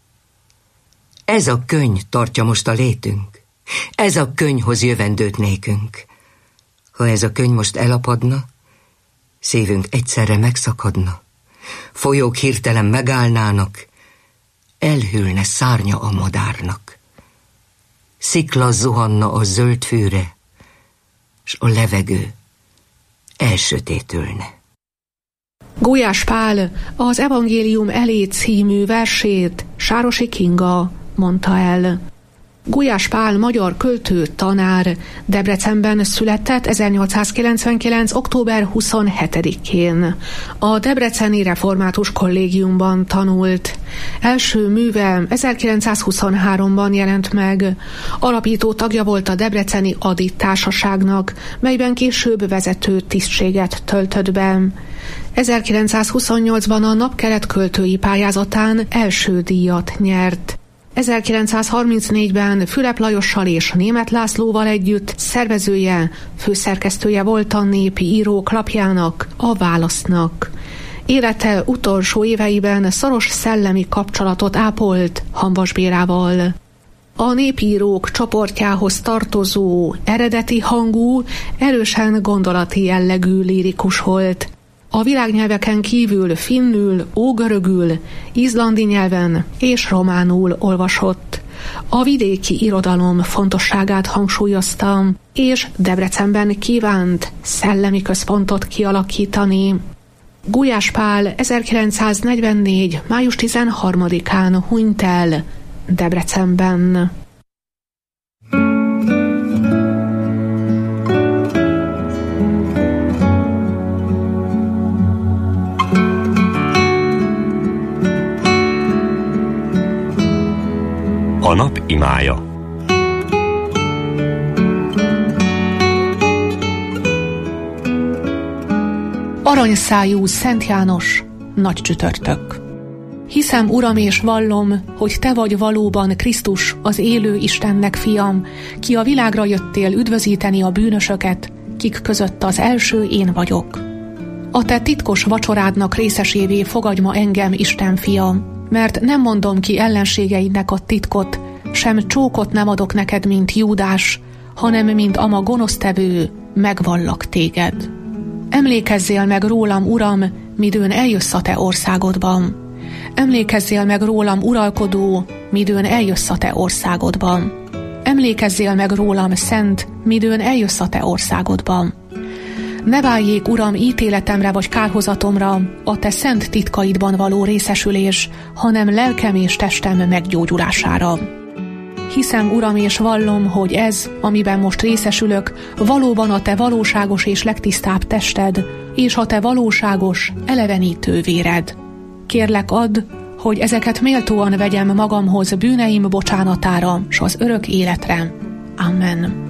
[SPEAKER 10] Ez a könny tartja most a létünk, ez a könny hoz jövendőt nékünk. Ha ez a könny most elapadna, szívünk egyszerre megszakadna, folyók hirtelen megállnának, elhűlne szárnya a madárnak. Szikla zuhanna a zöld fűre, s a levegő elsötétülne.
[SPEAKER 4] Gulyás Pál az Evangélium elé című versét Sárosi Kinga mondta el. Gulyás Pál magyar költő, tanár, Debrecenben született 1899. október 27-én. A Debreceni Református Kollégiumban tanult. Első műve 1923-ban jelent meg. Alapító tagja volt a Debreceni Adi Társaságnak, melyben később vezető tisztséget töltött be. 1928-ban a Napkelet költői pályázatán első díjat nyert. 1934-ben Fülep Lajossal és Németh Lászlóval együtt szervezője, főszerkesztője volt a Népi Írók lapjának, a Válasznak. Élete utolsó éveiben szoros szellemi kapcsolatot ápolt Hamvas Bérával. A népírók csoportjához tartozó, eredeti hangú, erősen gondolati jellegű lírikus volt. A világnyelveken kívül finnül, ógörögül, izlandi nyelven és románul olvasott. A vidéki irodalom fontosságát hangsúlyozta, és Debrecenben kívánt szellemi központot kialakítani. Gulyás Pál 1944. május 13-án hunyt el Debrecenben.
[SPEAKER 1] A nap imája.
[SPEAKER 4] Aranyszájú Szent János, nagy csütörtök. Hiszem, Uram, és vallom, hogy te vagy valóban Krisztus, az élő Istennek fiam, ki a világra jöttél üdvözíteni a bűnösöket, kik között az első én vagyok. A te titkos vacsorádnak részesévé fogadj ma engem, Isten fia, mert nem mondom ki ellenségeidnek a titkot, sem csókot nem adok neked, mint Júdás, hanem mint ama gonosztevő, megvallak téged. Emlékezzél meg rólam, Uram, midőn eljössz a te országodban. Emlékezzél meg rólam, uralkodó, midőn eljössz a te országodban. Emlékezzél meg rólam, szent, midőn eljössz a te országodban. Ne váljék, Uram, ítéletemre vagy kárhozatomra a te szent titkaidban való részesülés, hanem lelkem és testem meggyógyulására. Hiszem, Uram, és vallom, hogy ez, amiben most részesülök, valóban a te valóságos és legtisztább tested, és a te valóságos, elevenítő véred. Kérlek, add, hogy ezeket méltóan vegyem magamhoz bűneim bocsánatára, s az örök életre. Amen.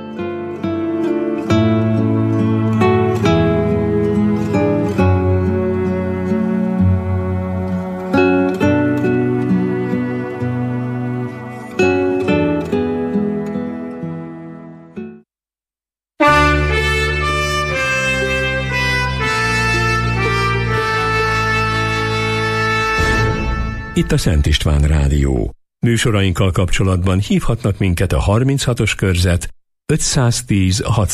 [SPEAKER 1] Itt a Szent István Rádió. Műsorainkkal kapcsolatban hívhatnak minket a 36-os körzet 510